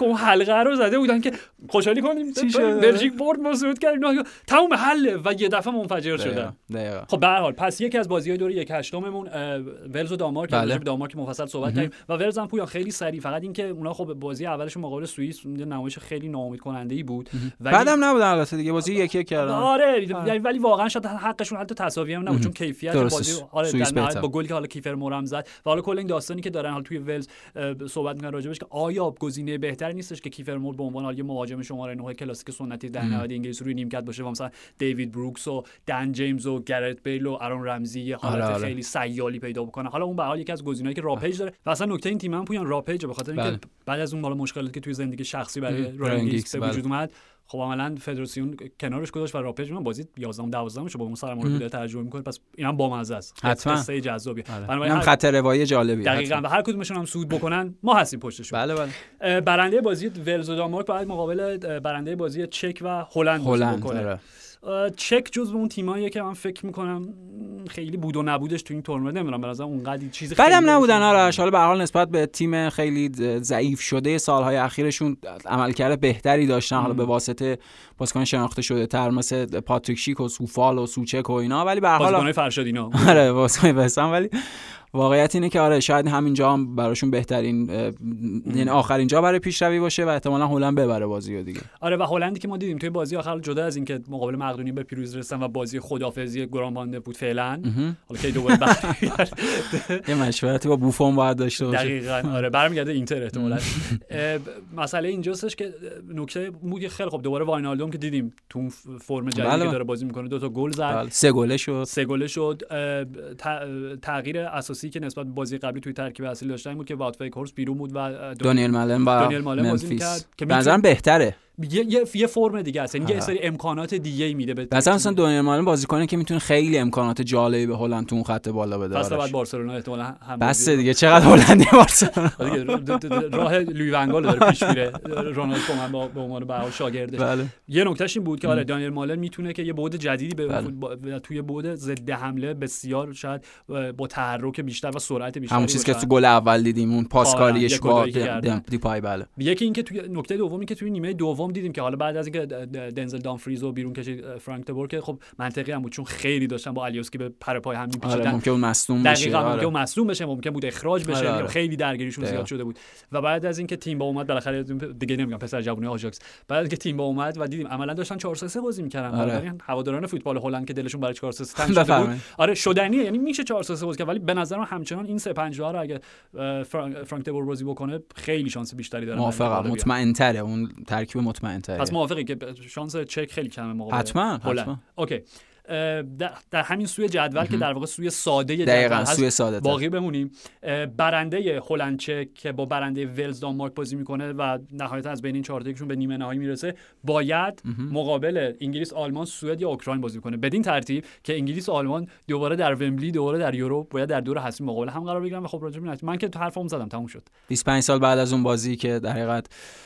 دقیقه رو زده بودن که خوشحالی کنیم بلژیک برد ما صعود کردیم تمام حله و یه دفعه منفجر شدن. خب به هر حال پس یکی از بازی‌های دور 1/8مون ولز و دانمارک، راجع به دانمارک مفصل صحبت کردیم و ولز هم پویا خیلی سریع، فقط این که اونا خب بازی اولشون مقابل سوئیس نمایش خیلی ناامید کننده‌ای بود، بعدم نبود البته دیگه بازی 1-1 کردن. آره ولی واقعا شاید حقشون حتی تساوی هم نبود چون کیفیت بازی با گلی که حالا کیفر مورم زد و حالا کل این داستانی که دارن حالا توی ولز صحبت می‌کنن راجبش که آیا گزینه بهتری نیستش که کیفر مور به عنوان یه مهاجم شماره 9 کلاسیک سنتی در نهاد انگلیس روی نیمکت باشه و مثلا دیوید بروکس و دن جیمز و گرت بیل و آرون رمزی یه حالت خیلی سیالی پیدا بکنه. حالا اون به حال یکی از گزینه‌ای که راپیج داره و اصلا نکته این تیم هم پویان راپیج به خاطر اینکه بعد از اون بالا مشکلاتی که توی زندگی شخصی برای رایانگیکس به وجود اومد، خب عملاً فدراسیون کنارش گذاشت و راپیج من بازی 11-12 با اون سرمربی ترجمه می‌کنه، پس اینم بامزه است، قصه جذابی. اینم خط روایی جالبی دقیقاً و هر کدومشون هم صعود بکنن ما هستیم پشتشون. بله. برنده بازی ولز و دانمارک باید مقابل برنده بازی چک و هلند بکنه. چک جزو اون تیماییه که من فکر میکنم خیلی بود و نبودش تو این تورنمنت نمیدونم به نظر اونقدر چیز خیلی بعدم نبودن. آرش حالا به هر حال نسبت به تیم خیلی ضعیف شده سالهای اخیرشون عملکرد بهتری داشتن، حالا به واسطه بازیکن شناخته شده تر مثل پاتریک شیک و سوفال و سوچک و اینا، ولی به هر حال بازیکن‌های فرشادینا آره بازیکن بسام، ولی واقعیت اینه که آره شاید همینجا هم براشون بهترین یعنی آخرین جا برای پیشروی باشه و احتمالاً هلند ببره بازیو دیگه. آره و هلندی که ما دیدیم توی بازی آخر جدا از اینکه مقابل مقدونیه به پیروزی رسیدن و بازی خدافظی گرانبانده بود فعلا، حالا که دوباره یه مشورتی با بوفون باید داشته باشه. دقیقاً آره برمیگرده اینتر احتمالاً. مسئله اینجاست که نکته موگه خیلی خوب دوباره واینالدوم که دیدیم تو فرم جدیدی که داره بازی میکنه 2 تا گل زد، 3 گله شد. تغییر اساسی که نسبت به بازی قبلی توی ترکیب اصلی داشتن بود که وات فیکورس بیرون بود و دانیل مالن بازی می‌کرد که به نظرم بهتره. یه فرم دیگه است، یعنی یه سری امکانات دیگه میده. مثلا دانیل مالن بازیکنه که میتونه خیلی امکانات جالبی به هلند تو اون خط بالا بده. پس بعد بارسلونا احتمالاً هم بس دیگه چقدر هلندی بارسلونا راه لوی ونگال داره پیش میره، رونالد کومن به عنوان به شاگردش. یه نکتهش این بود که آره دانیل مالن میتونه که یه بعد جدیدی به توی بعد ضد حمله بسیار شاید با تحرک بیشتر و سرعت بیشتر، همون چیزی که تو گل اول دیدیم اون پاسکاریش با دیپای. بله یکی این که توی نکته دومی که توی نیمه دوم دیدیم که حالا بعد از اینکه دنزل دامفریز رو بیرون کشید فرانک دبور که خب منطقی هم بود چون خیلی داشتن با الیوسکی به پر پای هم میپیچیدن. آره ممکن بود مصدوم بشه. دقیقاً ممکن بود مصدوم بشه، ممکن بود اخراج بشه. خیلی درگیریشون زیاد شده بود و بعد از اینکه تیم با اومد بالاخره دیگه نمیگم پسر جوونی آژاکس، بعد از اینکه تیم با اومد و دیدیم عملا داشتن 4-3 بازی میکردن. یعنی هواداران فوتبال هلند که دلشون برای 4-3 تنگ شده بود، آره شدنیه، یعنی میشه 4-3 بازی کرد، ولی به نظرم همچنان این 3-5 رو اگه فرانک دبور بازی بکنه خیلی شانس بیشتری داره. موافقم، مطمئن‌تره، اون ترکیب مطمئن‌تره. پس موافقی که شانس چک خیلی کمه مقابل حتما. اوکی. در همین سوی جدول که در واقع سوی ساده جدول هست باقی بمونیم. برنده هلند چک که با برنده ولز دانمارک بازی میکنه و نهایتا از بین این 4 تایشون به نیمه نهایی میرسه، باید مقابل انگلیس، آلمان، سوئد یا اوکراین بازی کنه. بدین ترتیب که انگلیس و آلمان دوباره در ومبلی، دوباره در یورو باید در دور حسمی مقابل هم قرار بگیرن و خب راجع به من که تو حرفم زدم تموم شد. 25 سال بعد از اون بازی که در حقیقت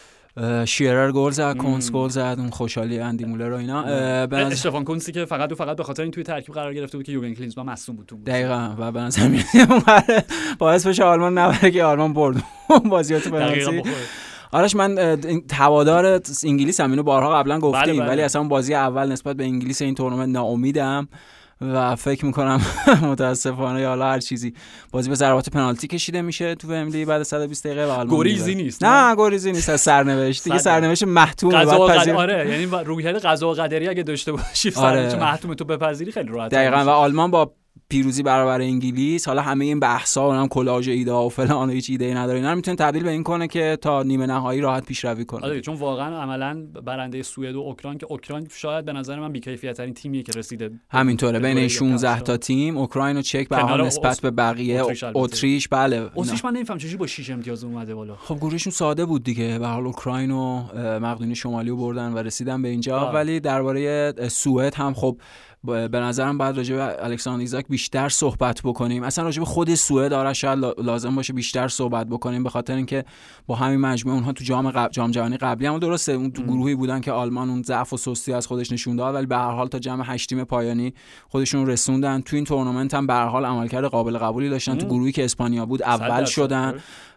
شیرر گل زد، کونس گل زد، اون خوشحالی اندی مولر و اینا، استفان کونسی که فقط به خاطر این توی ترکیب قرار گرفته بود که یوگن کلینزمان مصدوم بود. دقیقاً و به نظر میاد باعث بشه آلمان نبره که آلمان برد بازیات پنالتی. آرش من این هوادار انگلیس هم اینو بارها قبلا گفتیم، ولی اصلا بازی اول نسبت به انگلیس این تورنمنت ناامیدم و فکر میکنم متاسفانه یا هر چیزی بازی به ضربات پنالتی کشیده میشه تو ومبلی بعد 120 دقیقه و آلمان گریزی نیست. نه گریزی نیست از سرنوشت دیگه، سرنوشت محتومه بعد آره یعنی رویت قضا و قدری اگه داشته باشی سرنوشت محتومه تو بپذیری خیلی راحت. دقیقاً و آلمان با پیروزی برابر انگلیس، حالا همه این بحث‌ها و هم کلاژ ایده و فلان هیچ ایده‌ای نداره، اینا رو میتونه تبدیل به این کنه که تا نیمه نهایی راحت پیشروی کنه. آره چون واقعا عملاً برنده سوئد و اوکراین که اوکراین شاید به نظر من بی‌کیفیت‌ترین تیمیه که رسیده. همینطوره بین 16 تا تیم اوکراین و چک به حال نسبت به بقیه اتریش. بله اتریش من نمیفهم چجوری با 6 امتیاز اومده بالا. خب گروهشون ساده بود دیگه، به حال اوکراین و مقدونیه شمالی رو بردن و رسیدن به اینجا. ولی درباره سوئد هم خب به نظرم بعد راجع به الکساندر ایزاک بیشتر صحبت بکنیم. اصلا راجع به خود سوئد آره شاید لازم باشه بیشتر صحبت بکنیم، به خاطر اینکه با همین مجموعه اونها تو جام جهانی قبلی هم درسته اون تو گروهی بودن که آلمان اون ضعف و سستی از خودش نشون داد، ولی به هر حال تا جام 8 تیم پایانی خودشون رسوندن. تو این تورنمنت هم به هر حال عملکرد قابل قبولی داشتن. تو گروهی که اسپانیا بود اول شدن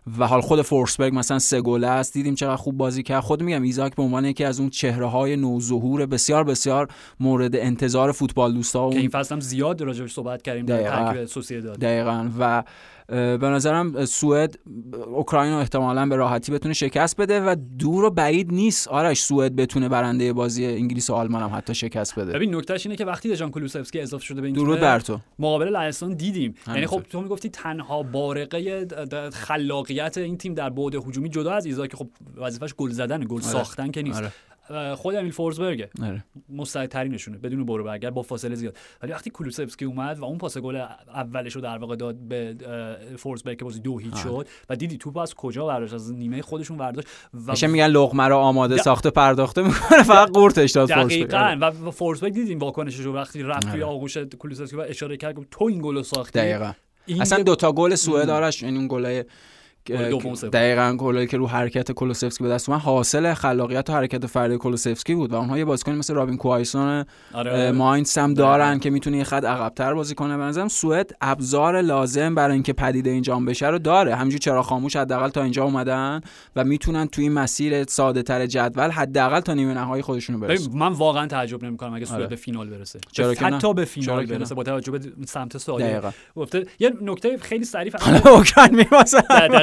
و حال خود فورسبرگ مثلا 3 گل است، دیدیم چقدر خوب بازی کرد. خود میگم ایزاک به عنوان یکی از اون چهره‌های نوظهور بسیار بسیار مورد انتظار فوتبال دوستا که این فصل هم زیاد راجعش صحبت کردیم در ترکیب سوسییداد. دقیقاً. و به نظرم سوئد اوکراین رو احتمالاً به راحتی بتونه شکست بده و دور و بعید نیست آرش سوئد بتونه برنده بازی انگلیس و آلمان هم حتی شکست بده. ببین نکتهش اینه که وقتی دژان کولوسفسکی اضافه شده به این درود بر تو مقابل لهستان دیدیم، یعنی خب تو میگفتی تنها بارقه خلاقیت این تیم در بعد هجومی جدا از ایزاک که خب وظیفش گل زدن، گل ساختن که نیست، خود امیل فورسبرگ مستعدترینشونه بدون برو برگرد با فاصله زیاد. ولی وقتی کولوسفسکی اومد و اون پاس گل اولش رو در واقع داد به فورسبرگ که بازی 2-0 شد و دیدی توپ از کجا برداشت، از نیمه خودشون برداشت و میشه میگن لقمه رو آماده ساخته پرداخته میکنه، فقط قورتش داد فورسبرگ. دقیقاً. و فورسبرگ دیدیم واکنشش رو وقتی رفت توی آغوش کولوسفسکی و اشاره کرد تو این گل رو ساختی. دقیقاً. اصلا 2 تا گل سوئد دارش، یعنی اون گلای دقیقاً گلی که رو حرکت کولوسفسکی به دست اومد حاصل خلاقیت و حرکت فردی کولوسفسکی بود و اونها یه بازیکن مثل رابین کوایسون ماینز هم دارن که میتونه یه خط عقب‌تر بازی کنه. به نظرم سوئد ابزار لازم برای اینکه پدیده اینجام بشه رو داره. همینجوری چرا خاموش حداقل تا اینجا اومدن و میتونن توی این مسیر ساده‌تر جدول حداقل تا نیمه نهایی خودشونو برسونن. من واقعا تعجب نمی‌کنم اگه سوئد به فینال برسه، حتی به فینال برسه با توجه به سمت ساده. گفته یه نکته خیلی سریع اوکراین میواسه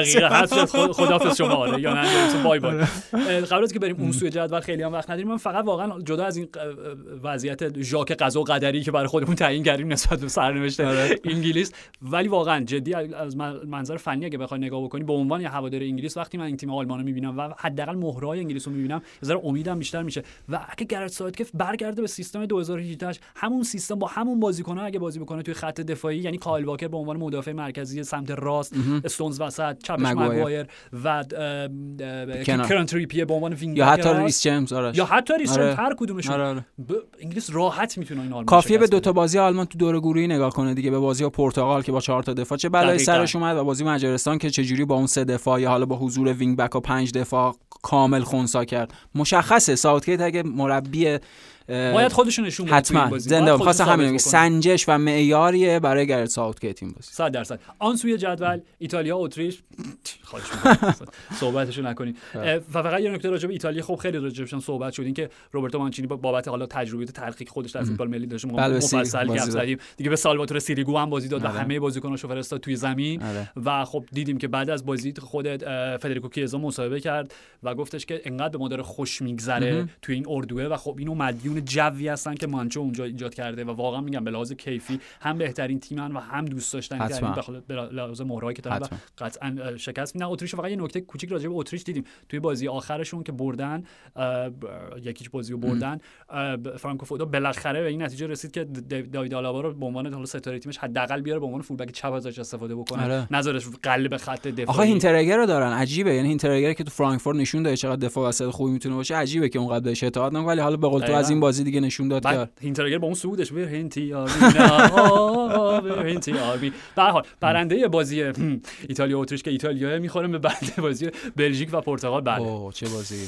خداحافظ شما. آره یا نه بای بای. قبل از که بریم اون سوی جدول خیلی هم وقت نداریم، من فقط واقعا جدا از این وضعیت ژاک قضا و قدری که برای خودمون تعیین کردیم نسبت به سرنوشت انگلیس، ولی واقعا جدی از منظر فنی اگه بخوای نگاه بکنی به عنوان یه هوادار انگلیس وقتی من این تیم آلمان رو میبینم و حداقل مهرهای انگلیس رو میبینم یه ذره امیدم بیشتر میشه و اگه گرت ساوتگیت برگرده به سیستم 2018 همون سیستم با همون بازیکن‌ها اگه بازی بکنه توی خط دفاعی، یعنی کایل واکر به عنوان مدافع مرکزی سمت راست، استونز وسط، چپش مگوایر و کران تریپیه به عنوان وینگ یا حتی ریس جیمز هر کدومشون انگلیس راحت میتونه این آلمان کافیه به 2 تا بازی آلمان تو دور گروهی نگاه کنه دیگه، به بازی پرتغال که با 4 تا دفاع چه بلایی سرش اومد و بازی مجارستان که چه جوری با اون 3 دفاع یا حالا با حضور وینگ بک و 5 دفاع کامل خونسا کرد. مشخصه ساوتگیت اگه مربی باید خودشون نشون بده حتما زنده خاصه همین سنجش و معیاریه برای گرت ساوتگیت این بازی 100%. آن سوی جدول ایتالیا اتریش خواهش می‌کنم صحبتشو نکنید. و فقط یه نکته راجع به ایتالیا خب خیلی راجعشون صحبت شد، این که روبرتو مانچینی بابت حالا تجربیات تلخیص خودش در فوتبال ملی داشت مفصل گپ زدیم دیگه، به سالواتور سیریگو هم بازی داد و همه بازیکناشو فرستاد توی زمین و خب دیدیم که بعد از بازی خود فدریکو کیزا مصاحبه کرد و گفتش که انقدر به ما داره خوش میگذره توی این اردوه و خب اینو مدیون جوی هستن که مانچو اونجا ایجاد کرده و واقعا میگم به لحاظ کیفی هم بهترین تیمن و هم دوست داشتنی ترین به لحاظ مهرهایی که دارن و قطعا شکست میدن اتریش. فقط یه نکته کوچیک راجع به اتریش دیدیم توی بازی آخرشون که بردن، یکیش بازی رو بردن، فرانکو فودا بالاخره به این نتیجه رسید که داوید آلابا رو به عنوان حالا ستاره تیمش حداقل بیاره به عنوان فولبک چپ ازش استفاده بکنه، نذارش قلب خط دفاعی. آخه هینترگر رو دارن، عجیبه، یعنی هینترگر که تو فرانکفورت نشون داد چقدر دفاع وسط خوبی میتونه باشه، عجیبه که اونقدر بهش اعتماد نکنه، ولی حالا به قول تو از این بازی دیگه نشون داد که هینترگر با اون سعودش به هینتی آربی. به هر حال برنده بازی ایتالیا اتریش که ایتالیا میخوره به برنده بازی بلژیک و پرتغال. بله چه بازی.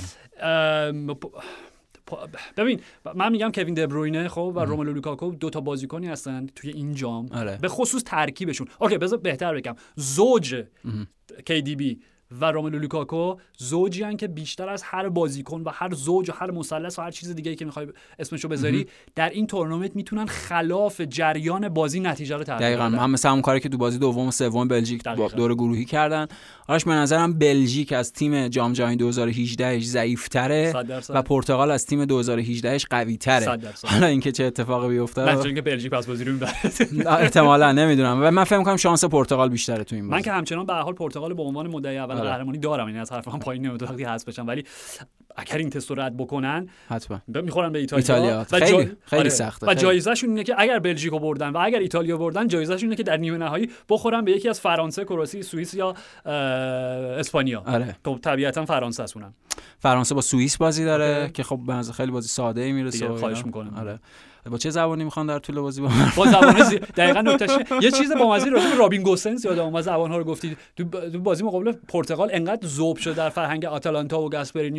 ببین من میگم کوین دبروینه خب و روملو لوکاکو 2 تا بازیکنی هستن توی این جام به خصوص ترکیبشون. اوکی بذار بهتر بگم زوج KDB و روملو لوکاکو زوجی ان که بیشتر از هر بازیکن و هر زوج و هر مثلث و هر چیز دیگه‌ای که می‌خوای اسمشو بذاری در این تورنمنت میتونن خلاف جریان بازی نتیجه رو تغییر بدن. دقیقاً هم مثلا اون کاری که تو بازی دوم و سوم بلژیک دور گروهی کردن. آرش به نظرم بلژیک از تیم جام جهانی 2018 ضعیف‌تره و پرتغال از تیم 2018 قوی‌تره. حالا اینکه چه اتفاقی بیفته من چون که بلژیک پس بازی رو میبره احتمالاً نمیدونم و من فکر می‌کنم شانس پرتغال بیشتره تو این بازی. من که همچنان به هر حال پرتغال به عنوان مدعی اول قهرمانی دارم، یعنی از حرفم پایین نمیاد وقتی حذف بشن، ولی اگر این تست رو رد بکنن حتما میخورن به ایتالیا و خیلی سخته و جایزه‌شون اینه که اگر بلژیکو بردن و اگر ایتالیا بردن جایزه‌شون اینه که در نیمه نهایی بخورن به یکی از فرانسه، کرواسی، سوئیس یا اسپانیا. خب طبیعتا فرانسه اسونن. فرانسه با سوئیس بازی داره که خب به خیلی بازی ساده‌ای میرسه. خواهش می‌کنم. با چه زبانی میخوان در طول بازی با زبان دقیقاً نکتهش یه چیز با مزه راجع به رابین گوسنس یادم اومد، زبان‌ها رو گفتید تو بازی مقابل پرتغال انقدر ذوب شد در فرهنگ آتالانتا و گاسپرینی و سری آ و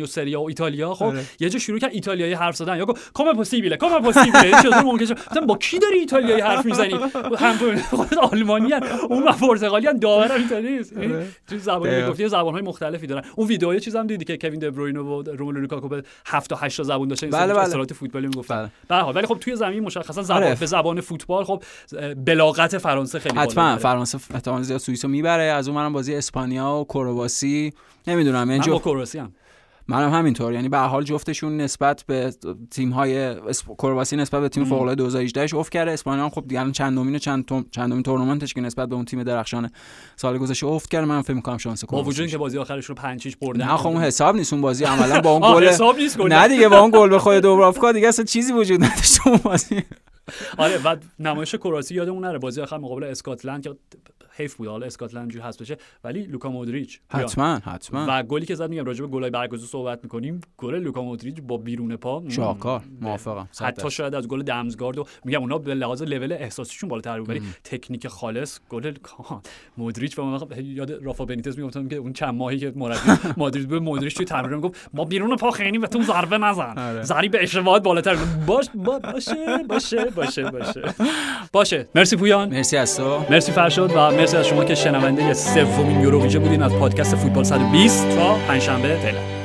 ایتالیا. خب یه جا شروع کرد ایتالیایی حرف زدن یا گفت کام پوسیبله چطور ممکنه مثلا با کی داری ایتالیایی حرف میزنی؟ هم خود آلمانیان اون پرتغالیان داور ایتالیایی تو زبان گفتی زبان‌های مختلفی دارن. اون ویدئوی چیزام دیدی که کوین دبروین و روملو لوکاکو به 7 تا 8 زبان داشتن اصطلاحات فوتبالی میگفتن. به هر حال ولی خب توی زمین مشخصا زبان به زبان فوتبال خب بلاغت فرانسه خیلی بالاست. حتما فرانسه احتمال زیاد سوئیسو میبره. از اون منم بازی اسپانیا و کرواسی نمیدونم من با کرواسی منم همینطور، یعنی به هر حال جفتشون نسبت به تیم‌های کرواسی نسبت به تیم فوق‌العاده 2018 ش افت کرده. اسپانیا خب دیگه چندمین تورنمنتش که نسبت به اون تیم درخشان سال گذشته افت کرده. من فکر می‌کنم شانس کرواسی با وجود اینکه بازی آخرش رو 5-6 بردن. نه خب اون حساب نیست، اون بازی عملاً با اون گل نه دیگه با اون گل به خود دوبرافکا دیگه اصلا چیزی وجود نداشت اون بازی. آره بعد نمایش کرواسی یادمون نره بازی آخر مقابل اسکاتلند که حیف بود حالا اسکاتلند اینجوری حذف بشه، ولی لوکا مودریچ حتما و گلی که زد، میگم راجع به گلای برگزیده صحبت می‌کنیم، گل لوکا مودریچ با بیرون پا شاهکار، موافقم. حتی شاید از گل دمزگارد و میگم اونا به لحاظ لول احساسیشون بالاتر بود، ولی تکنیک خالص گل مودریچ. و یاد رافا بنیتز میگفتم که اون چند ماهی که مربی مادرید بود، مودریچ توی تمرین میگفت ما بیرون پا خیلی بهتون ضربه نزن، ضریب اشتباهات بالاتر باشه. مرسی پویان، مرسی از تو، مرسی فرشاد و مرسی از شما که شنونده سومین یوروویژن بودین از پادکست فوتبال 120. تا پنجشنبه فعلا.